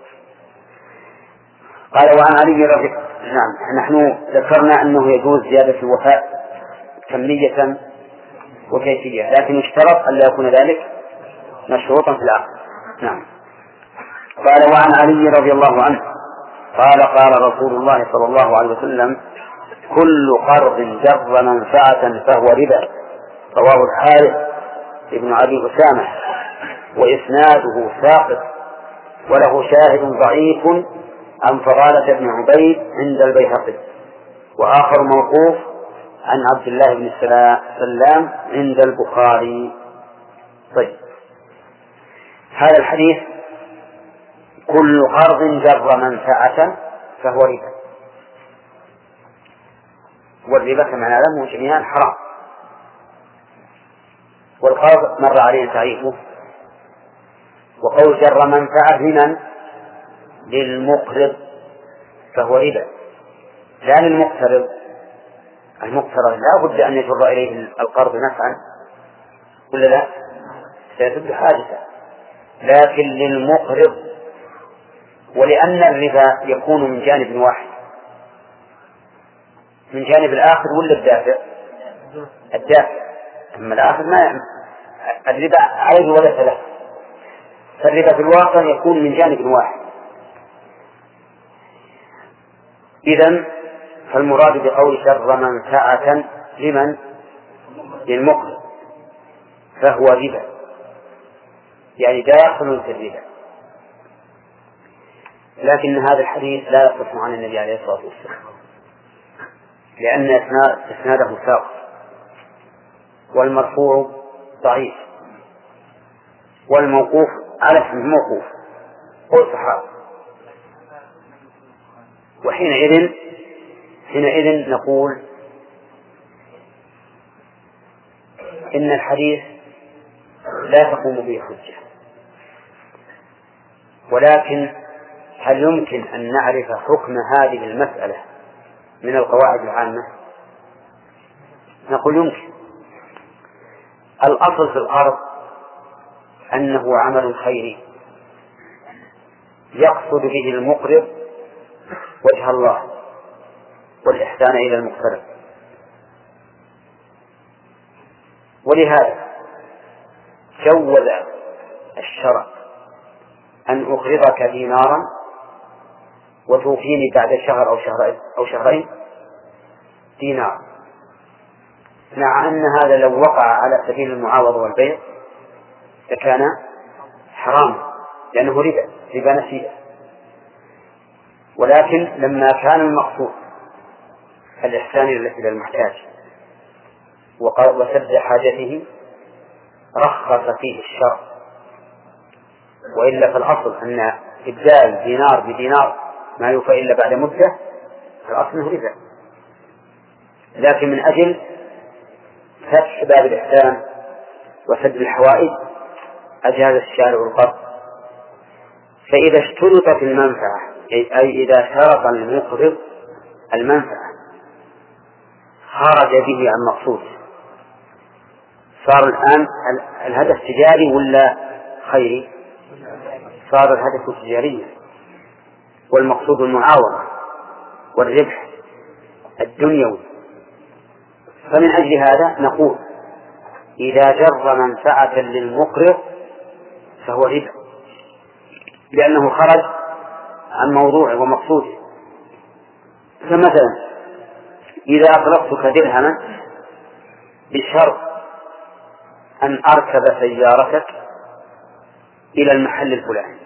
Speaker 1: قال: وعن علي رضي الله عنه. نعم، نحن ذكرنا أنه يجوز زيادة الوفاء كمية وكيفية، لكن اشترط أن لا يكون ذلك مشروطا في العقد. نعم. قال: وعن علي رضي الله عنه قال رسول الله صلى الله عليه وسلم: كل قرض جر منفعة فهو ربا. رواه الحارث ابن أبي أسامة، وإسناده ساقط، وله شاهد ضعيف عن فضالة بن عبيد عند البيهقي، وآخر موقوف عن عبد الله بن سلام عند البخاري. طيب، هذا الحديث كل قرض جر منفعة فهو ربا، والربا كما نعلم جميعا حرام. والقرض مر علينا تعريفه، وقول جر منفعة لمن؟ للمقرض فهو ربا، لا للمقترض. المقترض لا بد أن يجر إليه القرض نفعا ولا لا؟ سيسد حاجته، لكن للمقرض، ولأن الربا يكون من جانب واحد، من جانب الآخر ولا الدافع؟ الدافع. أما الآخر ما يعمل الربا عليه ولا ثلاث، فالربا في الواقع يكون من جانب واحد. إذن فالمراد بقول جر منفعة لمن؟ للمقرض، فهو ربا، يعني داخل في الربا. لكن هذا الحديث لا يصح عن النبي عليه الصلاة والسلام، لأن إسناده ساقط، والمرفوع ضعيف، والموقوف على اسم الموقوف قول صحابي. وحينئذ نقول إن الحديث لا تقوم به حجة، ولكن هل يمكن أن نعرف حكم هذه المسألة من القواعد العامة؟ نقول يمكن. الأصل في الأرض أنه عمل خيري يقصد به المقرض وجه الله والإحسان إلى المقترض، ولهذا جوز الشرع أن أقرضك دينارا وتوفيني بعد شهر أو شهرين دينار، مع أن هذا لو وقع على سبيل المعاوضة والبيع لكان حراما، لأنه ربا نسيئة. ولكن لما كان المقصود الإحسان إلى المحتاج وسد حاجته رخص فيه الشرع، وإلا فالأصل أن إبدال دينار بدينار ما يوفى إلا بعد مدة فالأصل أنه ربا، لكن من أجل فتح باب الإحسان وسد الحوائج أجاز الشارع القرض. فإذا اشترطت المنفعة، أي إذا شرط المقرض المنفعة خرج به عن مقصوده، صار الآن الهدف تجاري ولا خيري؟ صار الهدف تجاريا، والمقصود المعاوضة والربح الدنيوي. فمن أجل هذا نقول إذا جر منفعة للمقرض فهو ربا، لأنه خرج عن موضوعه ومقصوده. فمثلا إذا أقرضتك درهما بشرط أن أركب سيارتك إلى المحل الفلاني،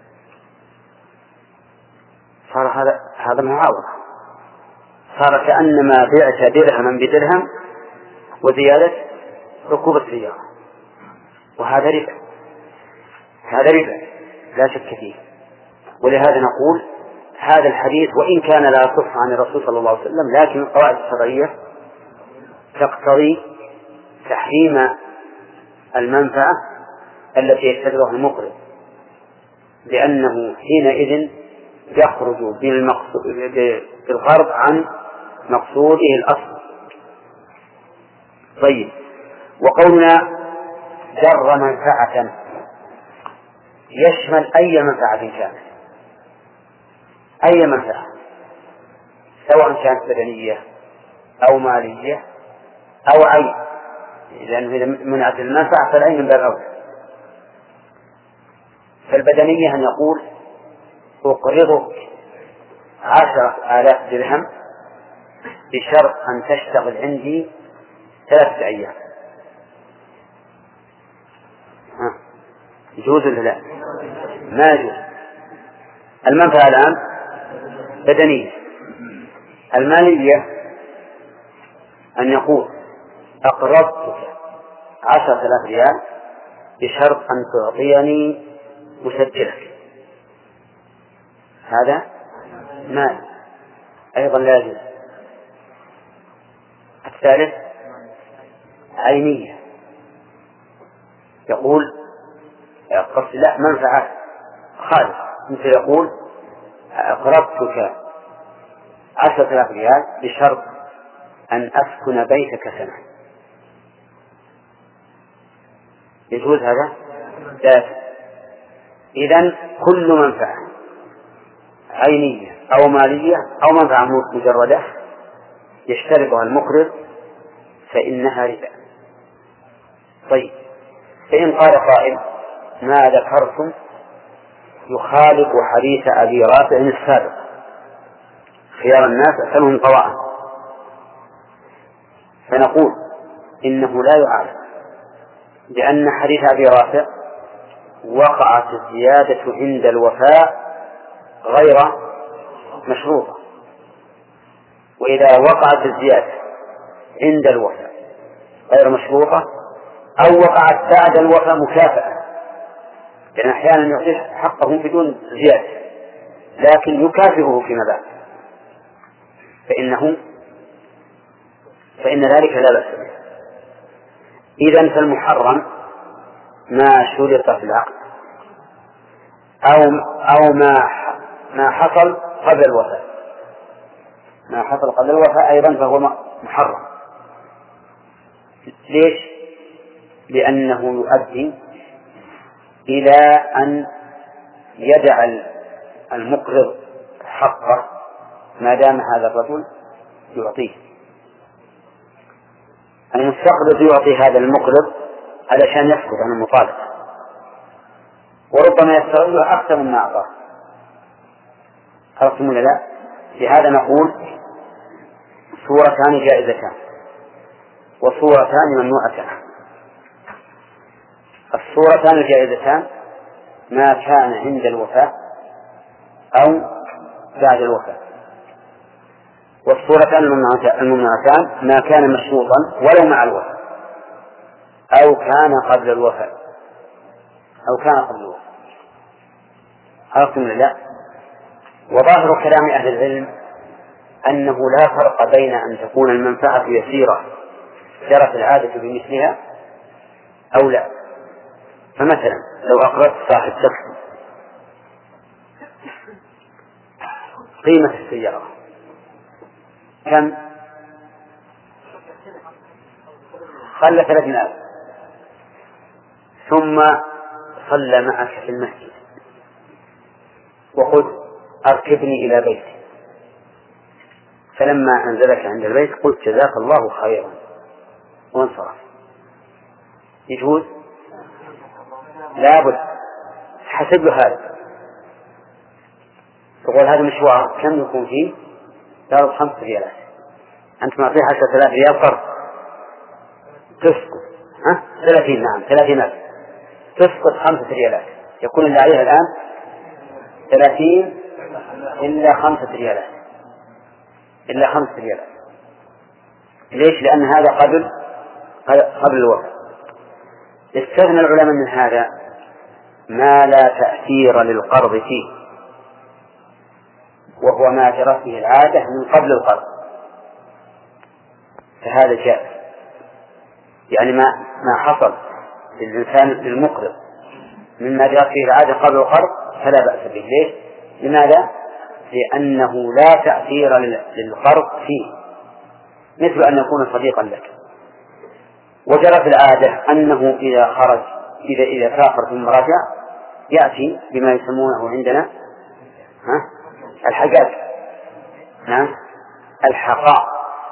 Speaker 1: صار هذا معاوضة، صار كأنما بعت درهما بدرهم وزيادة ركوب السيارة، وهذا ربا، هذا ربا لا شك فيه. ولهذا نقول هذا الحديث وإن كان لا يصح عن الرسول صلى الله عليه وسلم، لكن القواعد الشرعية تقتضي تحريم المنفعة التي يشترطها المقرض، لأنه حينئذ يخرج بالقرض عن مقصوده الأصل. طيب، وقولنا جر منفعة يشمل أي منفعة كانت، أي منفعة، سواء كانت بدنية أو مالية أو عين، لأنه إذا منعت المنفعة فالعين من باب أولى. فالبدنية أن يقول أقرضك 10,000 درهم بشرط أن تشتغل عندي 3 أيام. يجوز ولا لا؟ ما يجوز. المنفعة الآن بدنية. المالية أن يقول أقرضتك 10,000 ريال بشرط أن تعطيني مسجلك، هذا مال أيضا لا يجوز. الثالث عينية، يقول قصد لا منفعة خالص، مثل يقول أقرضتك 10,000 ريال بشرط أن أسكن بيتك سنة، يجوز هذا؟ لا. إذن كل منفعة عينية أو مالية أو منفعة مجردة يشترطها المقرض فإنها ربا. طيب، فإن قال قائل ما ذكرتم يخالف حديث أبي رافع السابق خيار الناس أحسنهم قضاء، فنقول إنه لا يعارض، لأن حديث أبي رافع وقعت الزيادة عند الوفاء غير مشروطة، وإذا وقعت الزيادة عند الوفاء غير مشروطة أو وقعت بعد الوفاء مكافأة، لأن أحيانا يعطيه حقه بدون زيادة لكن يكافئه فيما بعد، فإن ذلك لا بأس به. إذن فالمحرم ما شرط في العقد أو ما حصل قبل الوفاء، ما حصل قبل الوفاء أيضا فهو محرم. ليش؟ لأنه يؤدي إلى أن يدع المقرض حقه ما دام هذا الرجل يعطيه. المستقرض يعطي هذا المقرض علشان يسكت عن المطالبة، وربما يستغله أكثر مما أعطاه. عرفتم ولا لا؟ لهذا نقول صورتان جائزتان وصورتان ممنوعتان. الصورتان الجائزتان ما كان عند الوفاء أو بعد الوفاء، والصورتان الممنوعتان ما كان مشروطا ولو مع الوفاء أو كان قبل الوفاء. عرفتم ولا لا؟ وظاهر كلام أهل العلم أنه لا فرق بين أن تكون المنفعة يسيرة جرت العادة بمثلها أو لا. فمثلا لو أقرضت صاحب شخص قيمة السيارة كم؟ خلى 30,000 ثم صلى معك في المسجد وقلت أركبني إلى بيتي، فلما أنزلك عند البيت قلت جزاك الله خيرا وانصرف، يجوز؟ لابد حسب له هذا، تقول هذا مشوار كم يكون فيه؟ دار 5 ريالات، أنت معطيه 10,000 ريال قرض، تسقط 30 نعم 30,000 تسقط 5 ريالات، يكون اللي عليها الآن 30 إلا 5 ريالات إلا 5 ريالات. ليش؟ لأن هذا قبل الوفاء. استثنى العلماء من هذا ما لا تأثير للقرض فيه، وهو ما جرت به العادة من قبل القرض، فهذا جائز. يعني ما حصل للإنسان للمقرض مما جرت به العادة قبل القرض فلا بأس به. ليش؟ لماذا؟ لأنه لا تأثير للقرض فيه، مثل أن يكون صديقا لك. وجرت العادة أنه إذا خرج إذا سافر ثم رجع يأتي بما يسمونه عندنا الحاجات، الحقاء،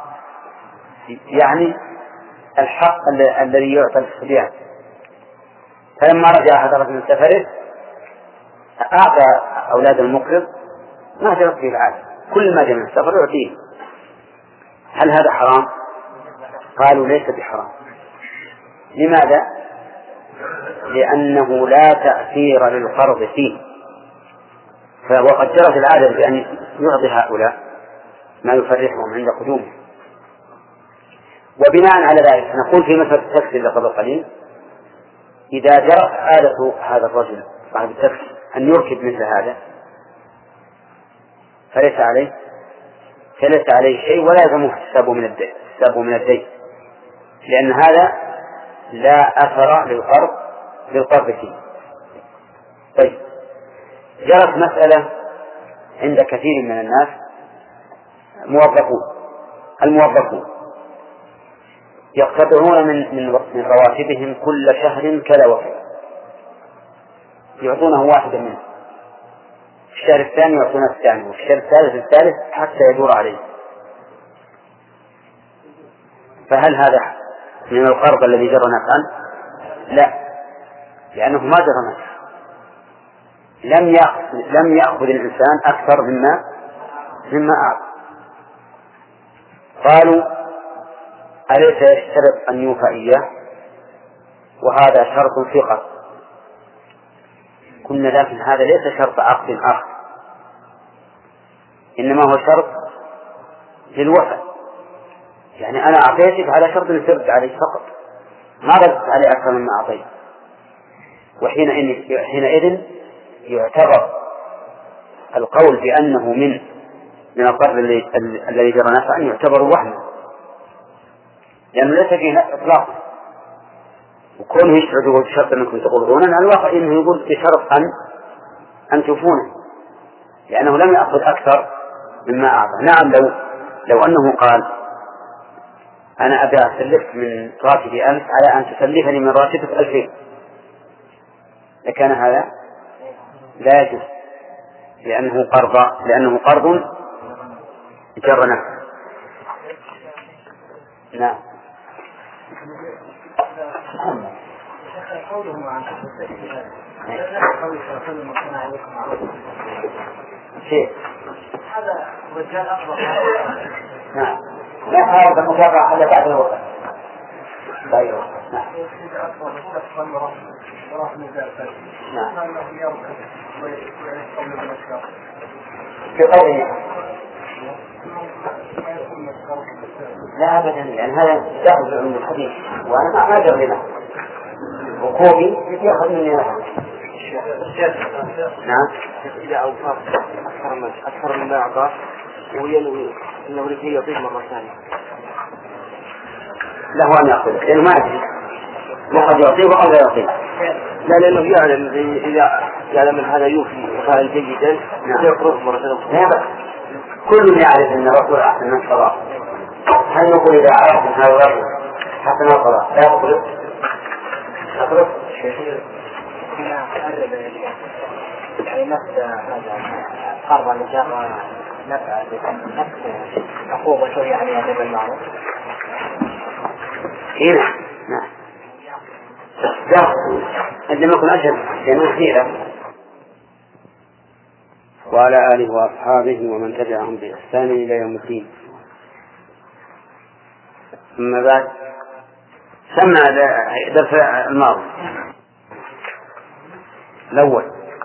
Speaker 1: يعني الحق الذي يعطى للصبيان. فلما رجع حضرة من سفره أعطى أولاد المقرض ما جرت به العادة، كل ما جاء من السفر يعطيه. هل هذا حرام؟ قالوا ليس بحرام. لماذا؟ لأنه لا تأثير للقرض فيه، وقد جرت العادة بأن يعطي هؤلاء ما يفرحهم عند قدومه. وبناء على ذلك نقول في مثل التاكسي اللي قبل قليل، إذا جرت عادة هذا الرجل صاحب التاكسي أن يركب مثل هذا فليس عليه شيء ولا يلزمه حسابه من الدين، لأن هذا لا أثر للقرض فيه. طيب، جرت مسألة عند كثير من الناس، الموظفون يقتطعون من رواتبهم كل شهر كذا وكذا، يعطونه واحدا منه، في الشهر الثاني يعطونه الثاني، وفي الشهر الثالث حتى يدور عليه. فهل هذا من القرض الذي جرى نفعا؟ لا، لأنه ما جرى نفعا، لم يأخذ الإنسان أكثر مما أعطى. قالوا أليس يشترط أن يوفى إياه؟ وهذا شرط في قرض. قلنا لكن هذا ليس شرط عقد آخر، إنما هو شرط للوفاء. يعني أنا أعطيتك على شرط أن ترد عليه فقط، ما ردت عليه أكثر مما أعطيت. وحينئذ يعتبر القول بأنه من القرض الذي جرى نفعا يعتبر وهما، لأنه ليس فيه إطلاق. وكونه يشرطه بشرط أنكم تقرضون، على الواقع إنه يقول بشرط أن توفونه، لأنه لم يأخذ أكثر مما أعطى. نعم، لو أنه قال أنا أبي أسلفك من راتبي 1000 على أن تسلفني من راتبك 2000، لكان هذا لا يجوز، لأنه قرض جر نفعا. نعم.
Speaker 3: هذا رجال أكبر.
Speaker 1: نعم، لا هذا مجرد على بعد الوقت. طيب. نعم. في قوله لا أبدا، يعني هذا يأخذ من الحديث، وأنا ما أدري له وكوبي يأخذ مني له. نعم.
Speaker 2: إذا أوفر أكثر من ما أعطاه وينوي أنه لكي يعطيه مرة ثانية،
Speaker 1: له أن يأخذ، لأنه ما أدري وقد يعطيه وقد لا يعطيه.
Speaker 2: لا، لأنه يعلم إذا يعلم أن هذا يوفي وفعلا جيدا يقرض مرة ثانية.
Speaker 1: لا بأس، كل يعرف أن الرسول أحسن من القضاء. هل نقول إذا عرف أن هذا الرجل حسن من القضاء لا يقرض؟
Speaker 3: يعني نفس هذا قرض الإجارة نفع نفس عقوبته، يعني هذا بالمعروف.
Speaker 1: إيه نعم. لا، عندما يكون أجل لأنه خيرة. وعلى آله وأصحابه ومن تبعهم بإحسان إلى يوم الدين. أما بعد، سمع درس الماضي الأول.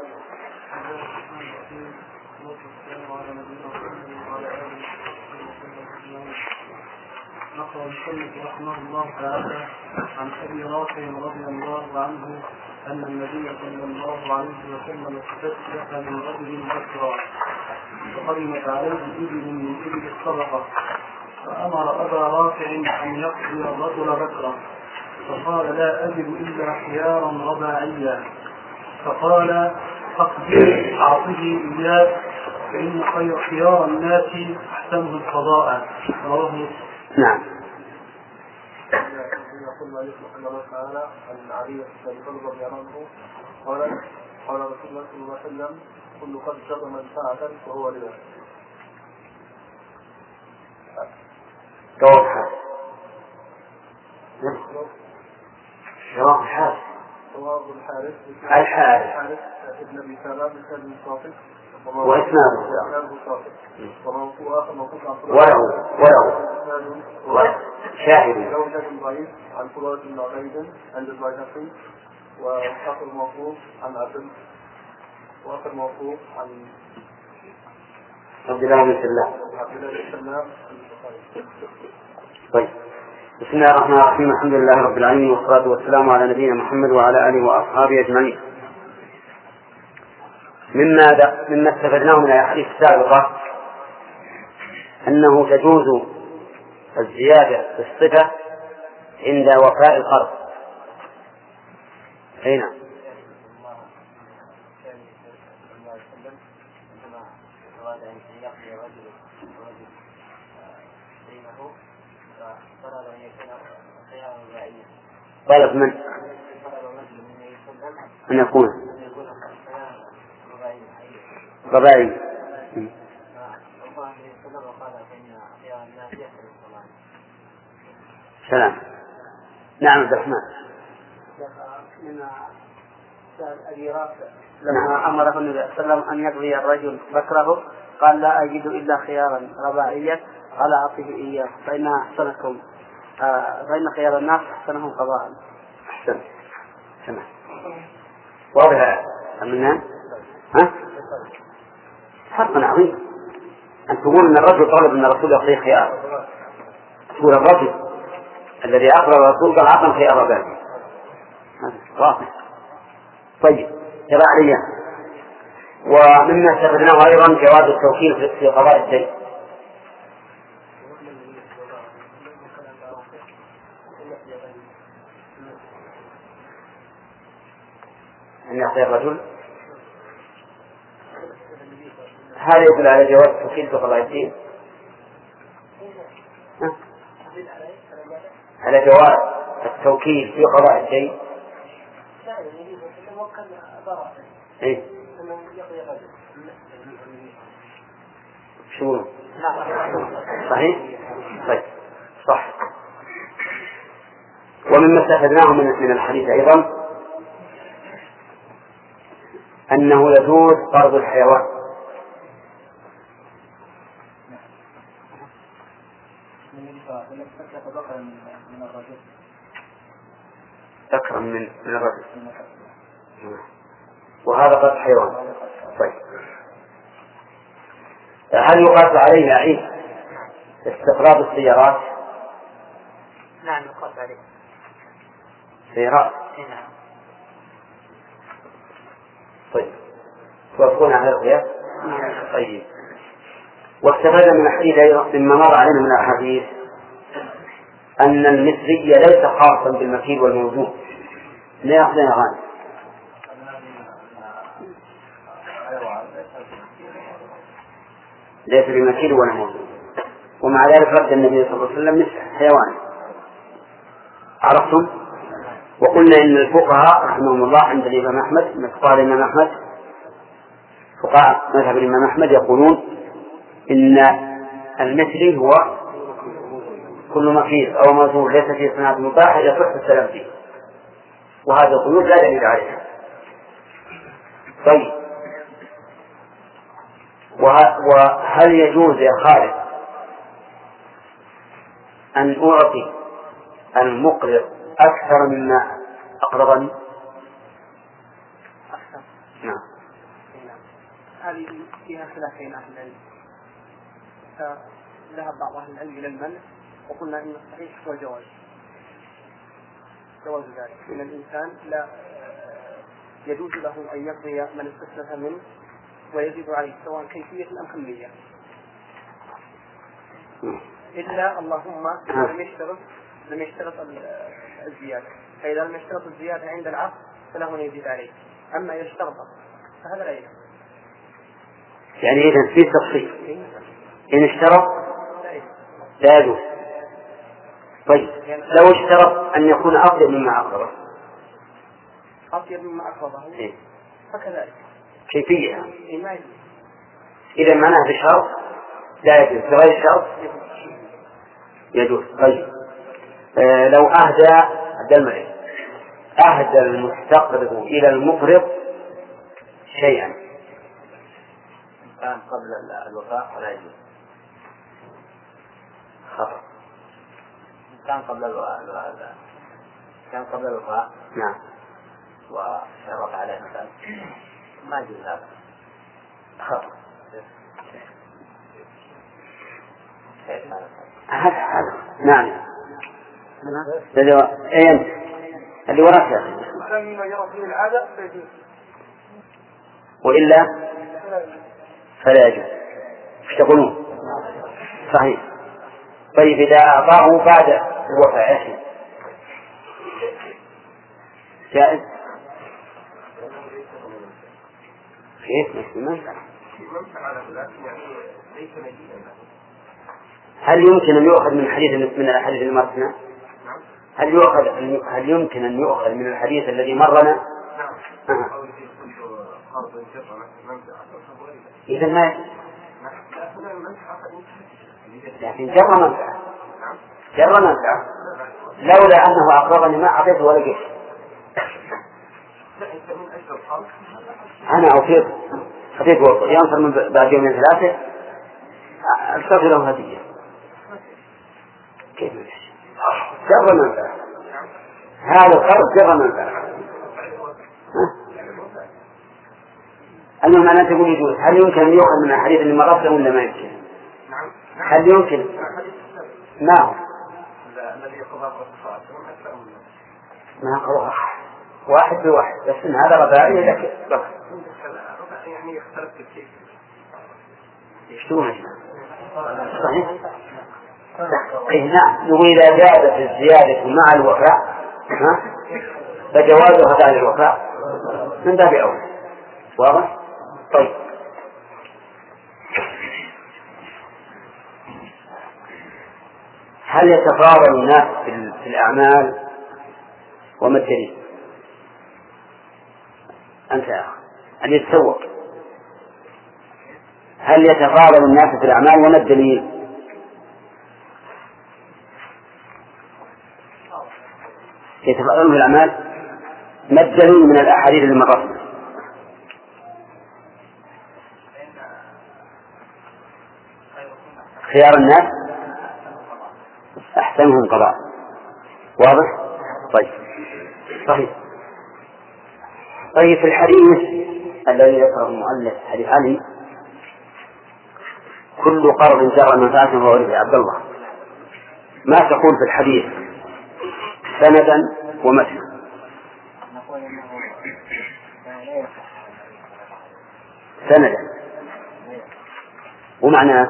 Speaker 5: نقل المصنف رحمه الله تعالى عن ابي رافع رضي الله عنه ان النبي صلى الله عليه وسلم استسقى من رجل بكرا، فقدمت عليه ابل من ابل الصدقه، فامر ابا رافع ان يقضي الرجل بكرا، فقال لا اجد الا خيارا رباعيا، فقال اقضي اعطه اياه فان خيار الناس احسنه القضاء. رواه مسلم.
Speaker 1: نعم.
Speaker 5: يقول مالك رحمه الله تعالى عن علي بن رضي الله عنه قال رسول الله صلى الله عليه وسلم كل قد شر منفعة وهو ربا.
Speaker 1: رواه الحارث ابن ابي سلام بن صافي وإسناده وله شاهد
Speaker 5: عن فضالة بن عبيد عند البيهقي، وآخر موقوف عن عبد، وآخر موقوف عن
Speaker 1: عبد الله بن سلام. طيب، بسم الله الرحمن الرحيم. الحمد لله رب العالمين، والصلاة والسلام على نبينا محمد وعلى آله وأصحابه أجمعين. مما استفدناه من الأحاديث السابقة أنه تجوز الزيادة في الصفة عند وفاء القرض. هنا طلب من أن يكون رباعي. سلام. نعم عبد الرحمن.
Speaker 2: من أبي رافع لما أمره النبي صلى الله عليه وسلم أن يقضي الرجل بكره قال لا أجد إلا خيارا رباعيا قال أعطيه إياه فإن أحسنكم فإن خيار الناس أحسنهم قضاء.
Speaker 1: أحسن. تمام. واضح أمنا؟ ها؟ فرق عظيم أن تقول أن الرجل طلب من الرسول يعطيه خيار، تقول الرجل الذي أقرأ الرسول قال عطا خيار رباعي. واضح. طيب، تبعية. ومما استفدناه أيضا جواز التوكيل في قضاء الدين. أن يعطي الرجل، هذا يدل على جواز التوكيل في قضاء الدين، على جواز التوكيل في قضاء الدين. إيه؟ شو؟ صحيح؟ طيب، صح. ومما استفدناه من الحديث أيضا أنه يجوز قرض الحيوان. ذكرا من الرجل، وهذا قرض حيوان. طيب، هل يقاس عليه عيد استقراض السيارات؟
Speaker 2: نعم يقاس عليه
Speaker 1: سيارات. طيب، توافقون على القياس؟ طيب. واستفاد من الحديث أيضا مما مر علينا من الأحاديث أن المثلي ليس خاصا بالمكيل والموجود. لا يأخذنا غاني ليس بمكيل ولا موجود، ومع ذلك رد النبي صلى الله عليه وسلم مثل حيوان. عرفتم؟ وقلنا إن الفقهاء رحمهم الله عند الإمام أحمد، مثل قال الإمام أحمد، فقهاء مذهب الإمام أحمد يقولون إن المثلي هو كل مكيل أو موجود ليس فيه صناعة مباحة يصح السلام فيه، وهذا القيود لا دليل عليها. طيب، وهل يجوز يا خالد أن أعطي المقرض أكثر مما أقرضني؟ نعم.
Speaker 2: هذه فيها خلاف بين أهل العلم، فذهب بعض أهل العلم إلى المنع، وقلنا إن الصحيح هو جواز ذلك، إن الإنسان لا يجوز له أن يقضي من استثنى منه ويجب عليه سواء كيفية أم كمية، إلا اللهم لم يشترط الزيادة، فإذا لم يشترط الزيادة عند العقد فله أن يزيد عليه، أما يشترط فهذا لا يجوز.
Speaker 1: يعني إذن في تفصيل، إن اشترط لا يجوز. طيب، لو اشترط أن يكون أطيب مما أقرضه، فكذلك كيفية إذا معناه بشرط لا يجوز، بغير شرط يجوز. طيب، لو أهدى المستقرض إلى المقرض شيئا
Speaker 3: كان قبل الوفاء ولا يجوز.
Speaker 1: خطأ.
Speaker 3: كان قبل الوفاء.
Speaker 1: نعم.
Speaker 3: وشرط عليه مثلا ما يجوز هذا.
Speaker 1: خطأ.
Speaker 3: هذا.
Speaker 1: نعم. اللي وراك
Speaker 5: مما يرى فيه العادة فيجوز
Speaker 1: وإلا فلا يجوز. ايش تقولون؟ صحيح. طيب إذا أعطاه بعد الوفاء جائز؟ كيف المنفعة؟ هل يمكن أن يؤخذ من حديث من الأحاديث المرسلة؟ هل يمكن أن يؤخذ من الحديث الذي مرنا؟ إذا ما لكن جر منفعة لولا أنه أقرضني ما أعطيته ولا قيش. أنا أعطيت وصل ينصر من بعد يومين ثلاثة أستغفر له هدية. كيف جر منفعة؟ هذا القرض جر منفعة. المهم أنا تقول يجوز. هل يمكن أن يؤخذ من الحديث اللي مرته ولا ما يمكن؟ هل يمكن؟ ما قضاء واحد بواحد بس إن هذا رباعي لك
Speaker 5: يعني يختلف كيف
Speaker 1: يشتون صحيح. نعم. نقول إذا زادت الزيادة مع الوفاء فجوازها بعد الوفاء من باب أولى. واضح؟ طيب هل يتفاضل الناس في الأعمال وما الدليل؟ أنت أن يتسوق. هل يتفاضل الناس في الأعمال وما الدليل؟ يتفاضل في الأعمال ما الدليل من الأحاديث اللي مرتنا؟ خيار الناس أحسنهم قضاء. واضح؟ طيب صحيح. طيب في الحديث الذي ذكره المؤلف حديث علي كل قرض جرى منفعة فهو ربا. عبد الله ما تقول في الحديث سندا ومتنا؟ سندا ومعناه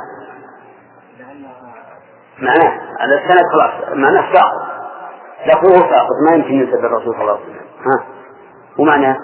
Speaker 1: على السند خلاص معناه ساقط لفظه ساقط ما يمكن ينسب الرسول صلى الله عليه وسلم. ومعناه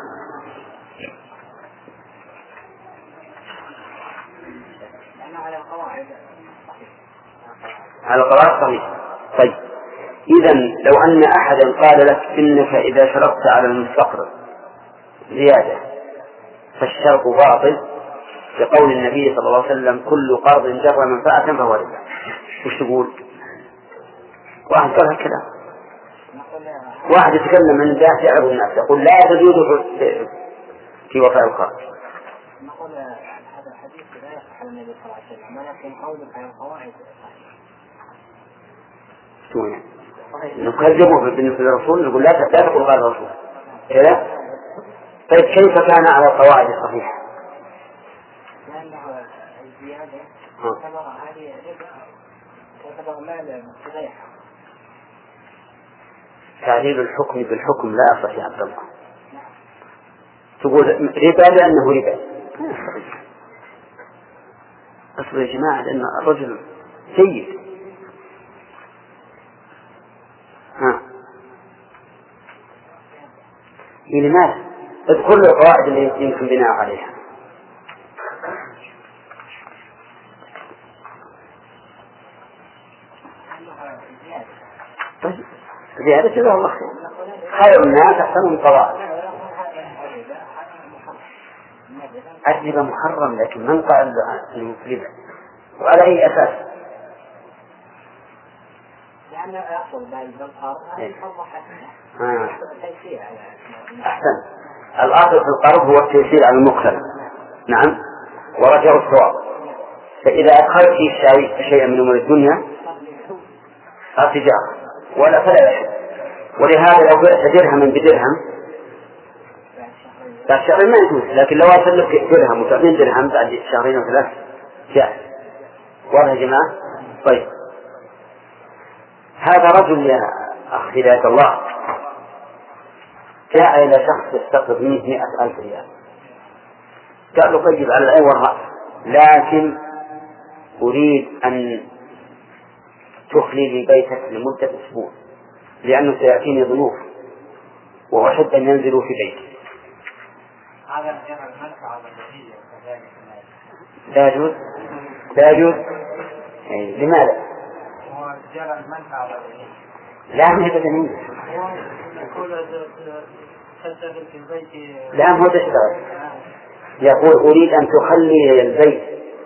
Speaker 1: على القواعد صحيح. طيب إذن لو أن أحدا قال لك إنك إذا شرطت على المستقرض زيادة فالشرط باطل بقول النبي صلى الله عليه وسلم كل قرض جر منفعة فهو ربا، وش تقول؟ واحد قال هكذا، واحد يتكلم من ذات يعرف الناس يقول لا تجوز في وفاء القرض.
Speaker 2: نقول هذا الحديث لا يصح عن النبي صلى الله عليه وسلم ولكن قول على القواعد
Speaker 1: نكذبه بالنسبة للرسول نقول لا تقول قال الرسول كذا. طيب كيف كان على القواعد الصحيحة؟
Speaker 2: لأنه الزيادة تعتبر هذه ربا تعتبر مال صحيح.
Speaker 1: تعليل الحكم بالحكم لا أصح يا عبد الله. تقول ربا لأنه ربا أصل يا جماعة لأن الرجل سيد. لماذا؟ اذكر القواعد اللي يمكن بناء عليها. طيب زيادة جزاه الله خير الناس أحسنهم قضاء. الربا محرم لكن من قال أنه ربا وعلى أي أساس؟
Speaker 2: لأنه يحصل بعد القرض
Speaker 1: أحسن. الأصل في القرض هو التيسير على المقترض. نعم. ورجعوا الصواب. فإذا أدخلت شيئا من أمور الدنيا التجارة ولا فلا يحل. ولهذا لو بعت درهما بدرهم بعد شهرين ما يجوز، لكن لو أسلك درهم وتعطين درهم بعد شهرين أو ثلاث جاء. واضح يا جماعة؟ طيب، هذا رجل يا أخ هداية الله جاء إلى شخص يستقرض منه 100,000 ريال، قال له طيب على العين والرأس، لكن أريد أن تخلي لي بيتك لمدة أسبوع لأنه سيأتيني ضيوف وأحب أن ينزلوا في بيتي.
Speaker 3: هذا جمع المنفعة والبديهية
Speaker 1: لا يجوز؟ لا يجوز؟ لماذا؟
Speaker 3: هو جمع المنفعة والبديهية.
Speaker 1: لا ما هي بدنية. لا هو تشتغل. يقول أريد أن تخلي البيت،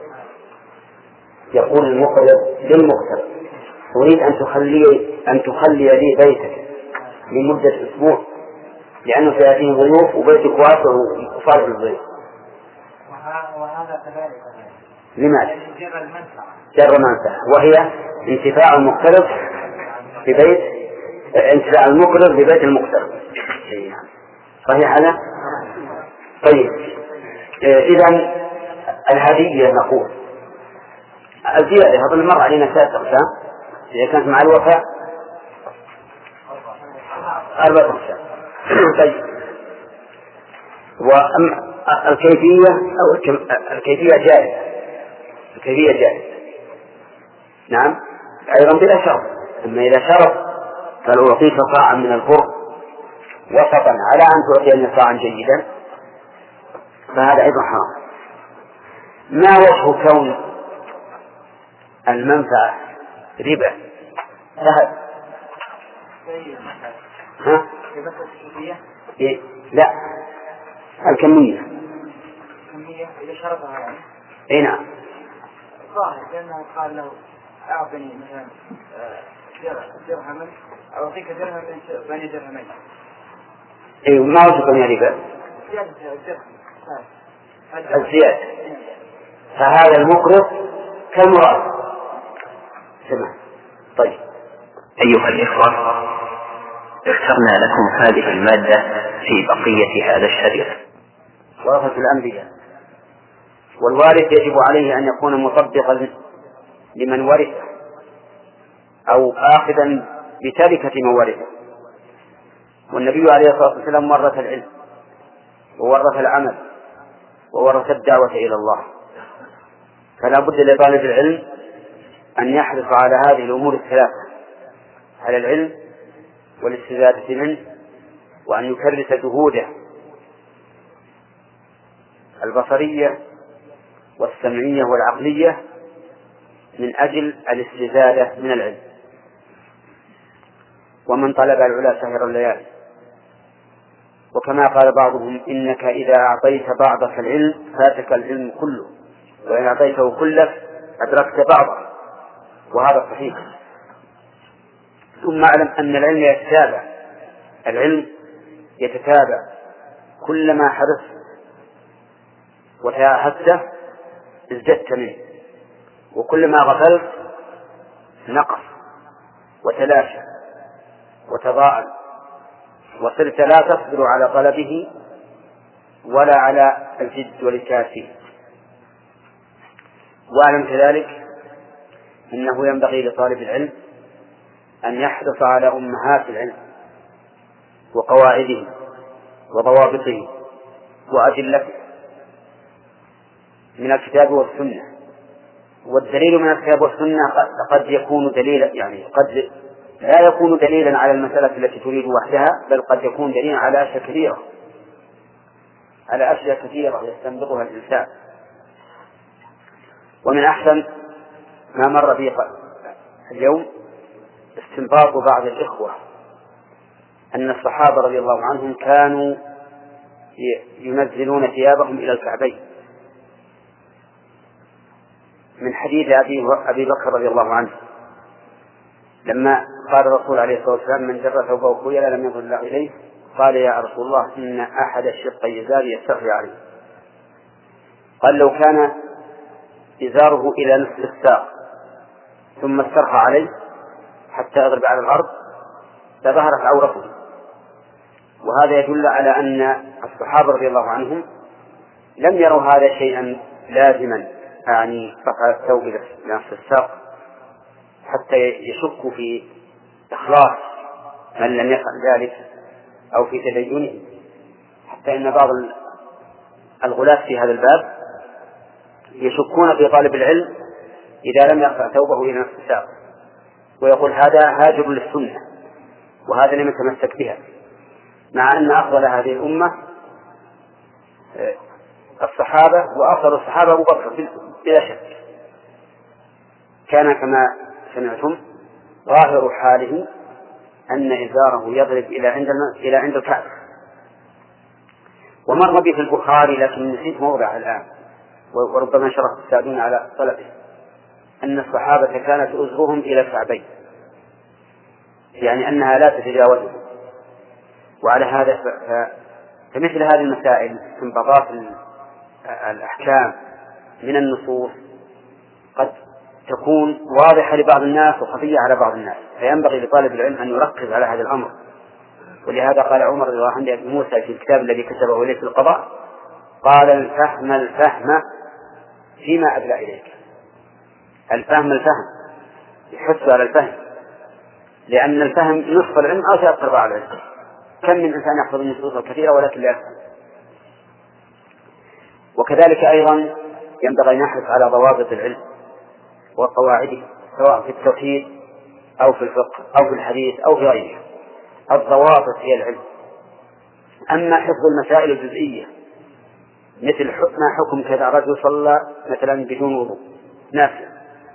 Speaker 1: يقول المقرض للمقترض أريد أن تخلي لي بيتك لمدة أسبوع لأنه سيأتيه ضيوف وبيتك واسع وفارغ الضيوف.
Speaker 3: وهذا كذلك.
Speaker 1: لماذا؟
Speaker 3: جر
Speaker 1: المنفعة وهي انتفاع المقترض ببيت، انتفاع المقرض ببيت المقترض. صحيح هذا؟ طيب، إذن الهدية نقول الزيادة أظن مر علينا 3 أقسام، إذا كانت مع الوفاء 4 أقسام. طيب، والكيفية أو الكيفية جائزة، الكيفية جائزة نعم أيضا بلا شرط. أما إذا شرط قال أعطيك صاعا من البر وسطا على أن تعطيني صاعا جيدا فهذا أيضا حرام. ما وجه كون المنفعة ربا؟ ها؟ إيه؟ لا، الكمية.
Speaker 3: الكمية إذا شرطها يعني.
Speaker 1: إيه نعم.
Speaker 3: الظاهر لأنه قال له أعطني مثلا درهما أعطيك درهم بني درهمين.
Speaker 1: إيه، وما وجه كون ربا؟
Speaker 3: زيادة الدرهم.
Speaker 1: الزيادة. فهذا المقرض كالمراد. سمع. طيب،
Speaker 6: أيها الإخوة، اخترنا لكم هذه المادة في بقية هذا الشريط.
Speaker 1: ورثة الأنبياء، والوارث يجب عليه أن يكون مطبقا لمن ورثه أو آخذا بتركة من ورثه. والنبي عليه الصلاة والسلام ورث العلم وورث العمل وورث الدعوة إلى الله، فلا بد لطالب العلم أن يحرص على هذه الأمور الثلاثة، على العلم والاستزادة منه، وأن يكرس جهوده البصرية والسمعية والعقلية من أجل الاستزادة من العلم. ومن طلب العلا سهر الليالي، وكما قال بعضهم إنك إذا أعطيت بعضك العلم فاتك العلم كله، وإن أعطيته كلك أدركت بعضه، وهذا صحيح. ثم أعلم أن العلم يتتابع، العلم يتتابع، كلما حرصت وتعهدته ازددت منه، وكلما غفلت نقص وتلاشى وتضاءل، وصرت لا تصبر على طلبه ولا على الجد والاجتهاد فيه. واعلم كذلك انه ينبغي لطالب العلم ان يحرص على امهات العلم وقواعده وضوابطه وادلته من الكتاب والسنه. والدليل من الكتاب والسنه قد يكون دليلا، يعني قد لا يكون دليلا على المسألة التي تريد وحدها، بل قد يكون دليلا على أشياء كثيرة، على أشياء كثيرة يستنبطها الإنسان. ومن أحسن ما مر بي اليوم استنباط بعض الإخوة أن الصحابة رضي الله عنهم كانوا ينزلون ثيابهم إلى الكعبين، من حديث أبي بكر رضي الله عنه لما قال الرسول عليه الصلاة والسلام من جر ثوبه خيلا لم ينظر الله إليه، قال يا رسول الله إن أحد الشقي يزال يستحي عليه. قال لو كان إزاره إلى نصف الساق ثم استرخى عليه حتى يضرب على الأرض فظهرت عورته. وهذا يدل على أن الصحابة رضي الله عنهم لم يروا هذا شيئا لازما، يعني رفع الثوب إلى نصف الساق حتى يشكوا في إخلاص من لم يفعل ذلك أو في تدينه، حتى إن بعض الغلاة في هذا الباب يشكون في طالب العلم إذا لم يرفع ثوبه إلى نصف الساق، ويقول هذا هاجر للسنة وهذا لم يتمسك بها، مع أن أفضل هذه الأمة الصحابة، وأفضل الصحابة أبو بكر بلا شك. كان كما سمعتم ظاهر حاله أن إزاره يضرب إلى عند الكعب. ومر بي في البخاري لكن نسيت موضع الآن، وربما شرح السادون على طلبه، أن الصحابة كانت أزرهم إلى الكعبين، يعني أنها لا تتجاوزه. وعلى هذا فمثل هذه المسائل استنباطات الأحكام من النصوص قد تكون واضحة لبعض الناس وخفية على بعض الناس، فينبغي لطالب العلم أن يركز على هذا الأمر. ولهذا قال عمر رضي الله عنه لأبي موسى في الكتاب الذي كتبه إليه في القضاء، قال الفهم فيما أدلى إليك. الفهم يحث على الفهم، لأن الفهم نصف العلم أو ثلاث أرباع العلم. كم من إنسان يحفظ النصوص الكثيرة ولكن لا يفهم. وكذلك أيضا ينبغي أن نحرص على ضوابط العلم وقواعده، سواء في التوحيد أو في الفقه أو في الحديث أو في غيره. الضوابط هي العلم. أما حفظ المسائل الجزئية مثل ما حكم كذا رجل صلى مثلا بدون وضوء نافل،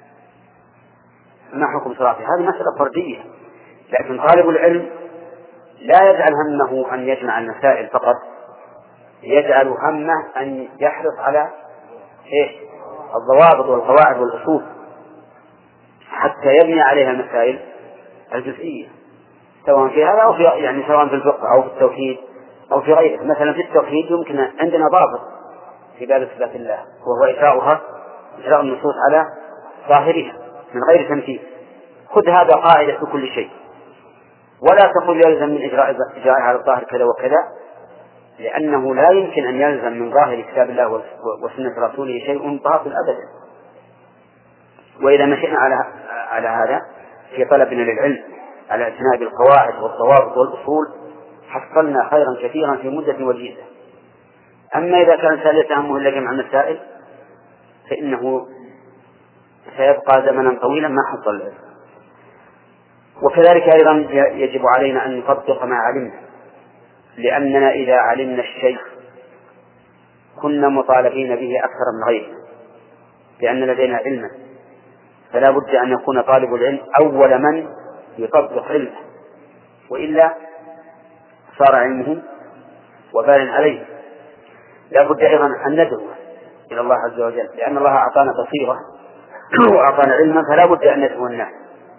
Speaker 1: ما حكم صلاته، هذه مسألة فردية. لكن طالب العلم لا يجعل همه أن يجمع المسائل فقط، يجعل همه أن يحرص على الضوابط والقواعد والأصول حتى يبني عليها المسائل الجزئية، سواء في هذا أو في سواء في الفقه أو في التوحيد أو في غيره. مثلا في التوحيد يمكن عندنا ضابط في باب صفات الله، وهو إجراء النصوص على ظاهرها من غير تمثيل. خذ هذا قاعدة في كل شيء، ولا تقل يلزم من إجراء على الظاهر كذا وكذا، لأنه لا يمكن أن يلزم من ظاهر كتاب الله وسنة رسوله شيء باطل أبدا. وإذا مشينا على هذا في طلبنا للعلم على اعتناء بالقواعد والضوابط والأصول حصلنا خيرا كثيرا في مدة وجيزة. أما إذا كان سالة همه إلا جمع المسائل فإنه سيبقى زمنا طويلا ما حصل العلم. وكذلك أيضا يجب علينا أن نطبق ما علمنا، لأننا إذا علمنا الشيء كنا مطالبين به أكثر من غيره، لأن لدينا علما، فلا بد أن يكون طالب العلم أول من يطبق علمه، وإلا صار علمه وبال عليه. لا بد أيضا أن ندعو إلى الله عز وجل، لأن الله أعطانا بصيرة وأعطانا علما، فلا بد أن ندعو الناس.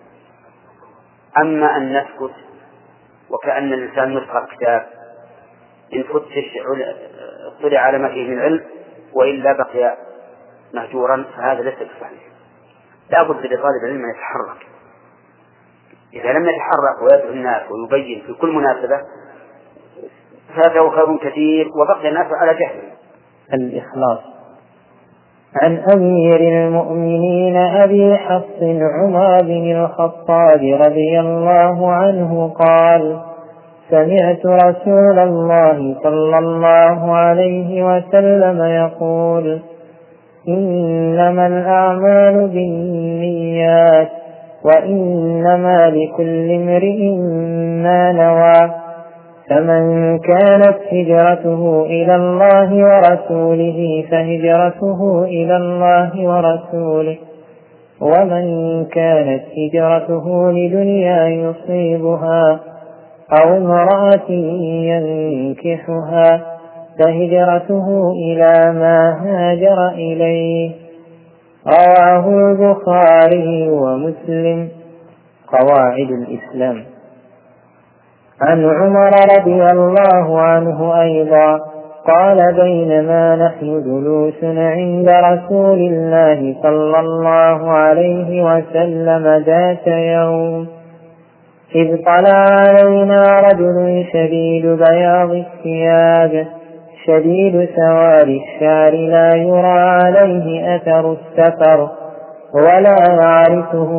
Speaker 1: أما أن نسكت وكأن الإنسان يقرأ كتاب إن فتش اطلع على ما فيه من علم وإلا بقي مهجورا، فهذا ليس بصحيح. لا بد لطالب العلم أن يتحرك. إذا لم يتحرك ويدعو الناس ويبين في كل مناسبة فاته خير كثير وبقي الناس على جهل.
Speaker 7: الإخلاص. عن أمير المؤمنين أبي حفص عمر بن الخطاب رضي الله عنه قال: سمعت رسول الله صلى الله عليه وسلم يقول: إنما الأعمال بالنيات وإنما لكل امرئ ما نوى، فمن كانت هجرته إلى الله ورسوله فهجرته إلى الله ورسوله، ومن كانت هجرته لدنيا يصيبها أو امرأة ينكحها فهجرته إلى ما هاجر إليه. رواه البخاري ومسلم. قواعد الإسلام. عن عمر رضي الله عنه أيضا قال بينما نحن جلوس عند رسول الله صلى الله عليه وسلم ذات يوم إذ طلع علينا رجل شديد بياض الثياب شديد سواد الشعر لا يرى عليه أثر السفر ولا يعرفه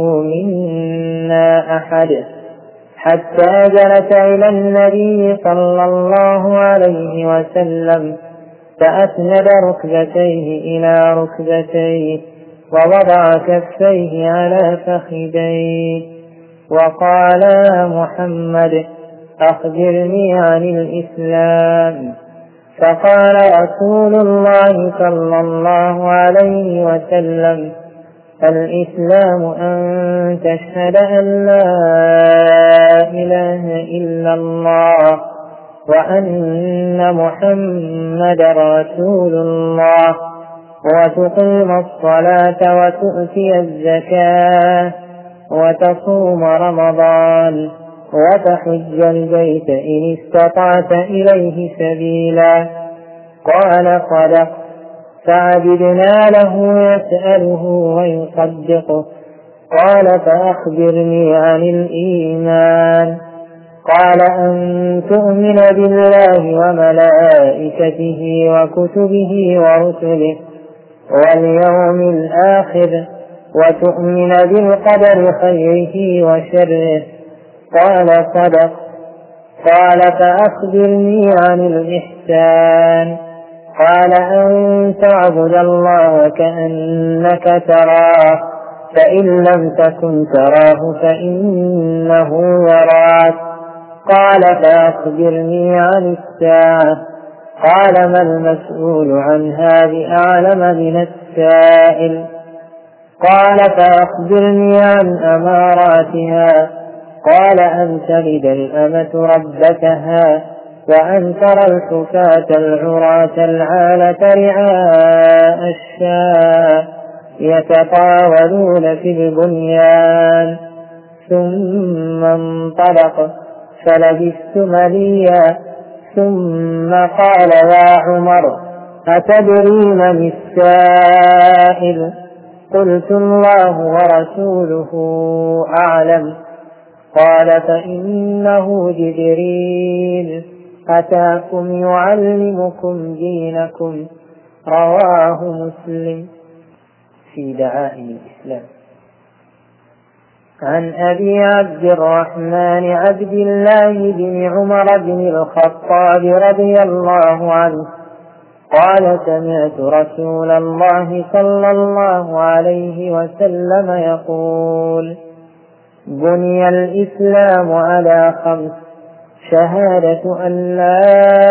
Speaker 7: منا أحد حتى جلس إلى النبي صلى الله عليه وسلم فأسند ركبتيه إلى ركبتيه ووضع كفيه على فخذيه وقال يا محمد أخبرني عن الإسلام. فقال رسول الله صلى الله عليه وسلم الإسلام أن تشهد أن لا إله إلا الله وأن محمد رسول الله وتقيم الصلاة وتؤتي الزكاة وتصوم رمضان وتحج البيت إن استطعت إليه سبيلا. قال صدق. فعبدنا له يسأله ويصدقه. قال فأخبرني عن الإيمان. قال أن تؤمن بالله وملائكته وكتبه ورسله واليوم الآخر وتؤمن بالقدر خيره وشره. قال صدق. قال فأخبرني عن الإحسان. قال أن تعبد الله كأنك تراه فإن لم تكن تراه فإنه يراك. قال فأخبرني عن الساعة. قال ما المسؤول عنها بأعلم من السائل. قال فأخبرني عن أماراتها. قال أن تلد الأمة ربتها وأن ترى الحفاة العراة العالة رعاء الشاء يتطاولون في البنيان. ثم انطلق فلبثت مليا ثم قال يا عمر أتدري من السائل؟ قلت الله ورسوله أعلم. قال فإنه جبريل أتاكم يعلمكم دينكم. رواه مسلم. في دعائم الإسلام. عن أبي عبد الرحمن عبد الله بن عمر بن الخطاب رضي الله عنه قال سمعت رسول الله صلى الله عليه وسلم يقول بني الإسلام على 5: شهادة أن لا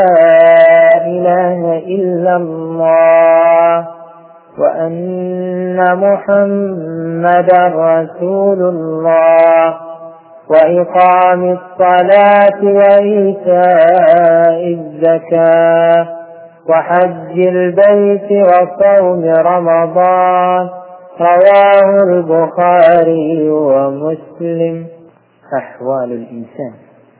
Speaker 7: إله إلا الله وأن محمدا رسول الله وإقام الصلاة وإيتاء الزكاة وحج البيت وصوم رمضان. رواه البخاري ومسلم. أحوال الإنسان.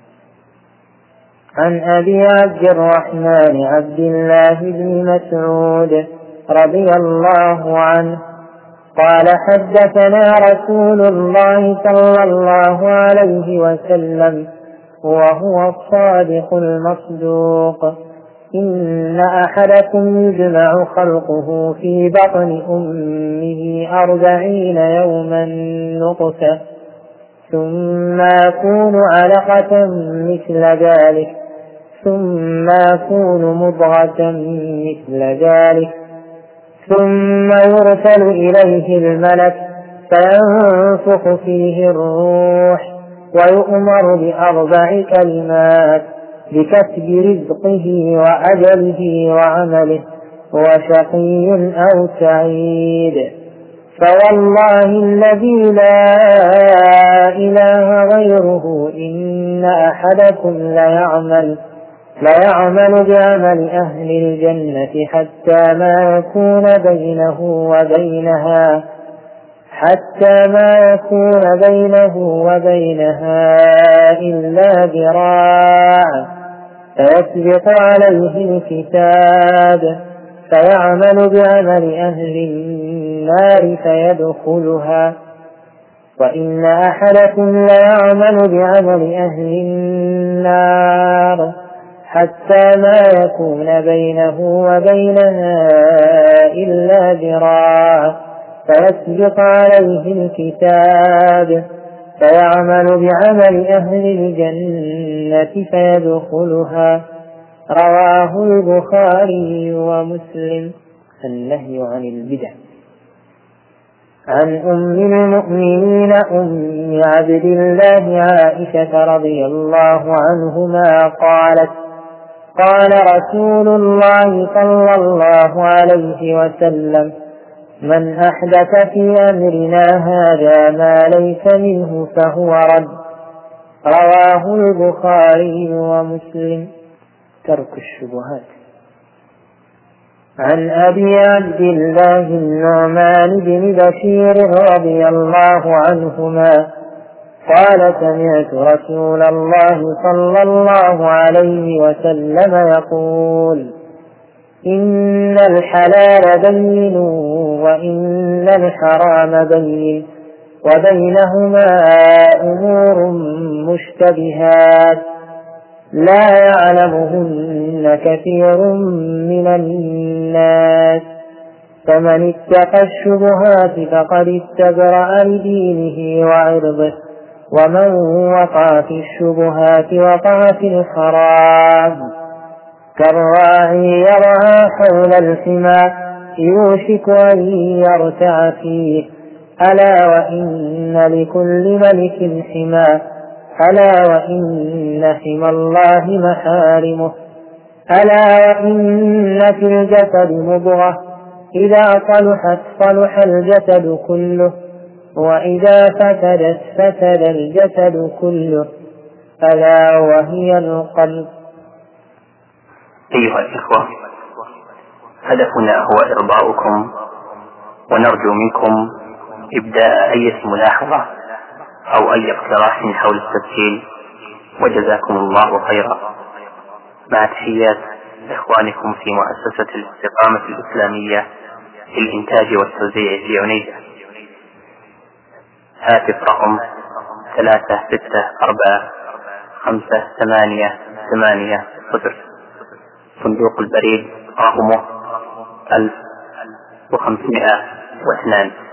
Speaker 7: عن أبي عبد الرحمن عبد الله بن مسعود رضي الله عنه قال حدثنا رسول الله صلى الله عليه وسلم وهو الصادق المصدوق إن أحدكم يجمع خلقه في بطن أمه 40 يوما نطفة ثم يكون علقة مثل ذلك ثم يكون مضغة مثل ذلك ثم يرسل إليه الملك فينفخ فيه الروح ويؤمر ب4 كلمات بكتب رزقه وأجله وعمله وشقي أو سعيد. فوالله الذي لا إله غيره إن أحدكم ليعمل بعمل أهل الجنة حتى ما يكون بينه وبينها إلا ذراع فيسبق عليه الكتاب فيعمل بعمل أهل النار فيدخلها. وإن أحدكم ليعمل بعمل أهل النار حتى ما يكون بينه وبينها إلا ذراع فيسبق عليه الكتاب فيعمل بعمل أهل الجنة فيدخلها. رواه البخاري ومسلم. النهي عن البدع. عن أم المؤمنين أم عبد الله عائشة رضي الله عنهما قالت: قال رسول الله صلى الله عليه وسلم: من أحدث في أمرنا هذا ما ليس منه فهو رد. رواه البخاري ومسلم. ترك الشبهات. عن أبي عبد الله النعمان بن بشير رضي الله عنهما قال: سمعت رسول الله صلى الله عليه وسلم يقول: إن الحلال بين وإن الحرام بين وبينهما أمور مشتبهات لا يعلمهن كثير من الناس، فمن اتقى الشبهات فقد استبرأ لدينه وعرضه، ومن وقع في الشبهات وقع في الحرام. كالراعي يرعى حول الحمى يوشك أن يرتع فيه. ألا وإن لكل ملك حمى، ألا وإن حمى الله محارمه. ألا وإن في الجسد مضغة إذا صلحت صلح الجسد كله، وإذا فسدت فسد الجسد كله، ألا وهي القلب.
Speaker 6: أيها الإخوة، هدفنا هو إرضاؤكم، ونرجو منكم إبداء أي ملاحظة أو أي اقتراح حول التسجيل، وجزاكم الله خيرا. مع تحيات إخوانكم في مؤسسة الاستقامة الإسلامية للإنتاج والتوزيع في عنيزة. هاتف رقم 36455880. صندوق البريد رقمه 1502.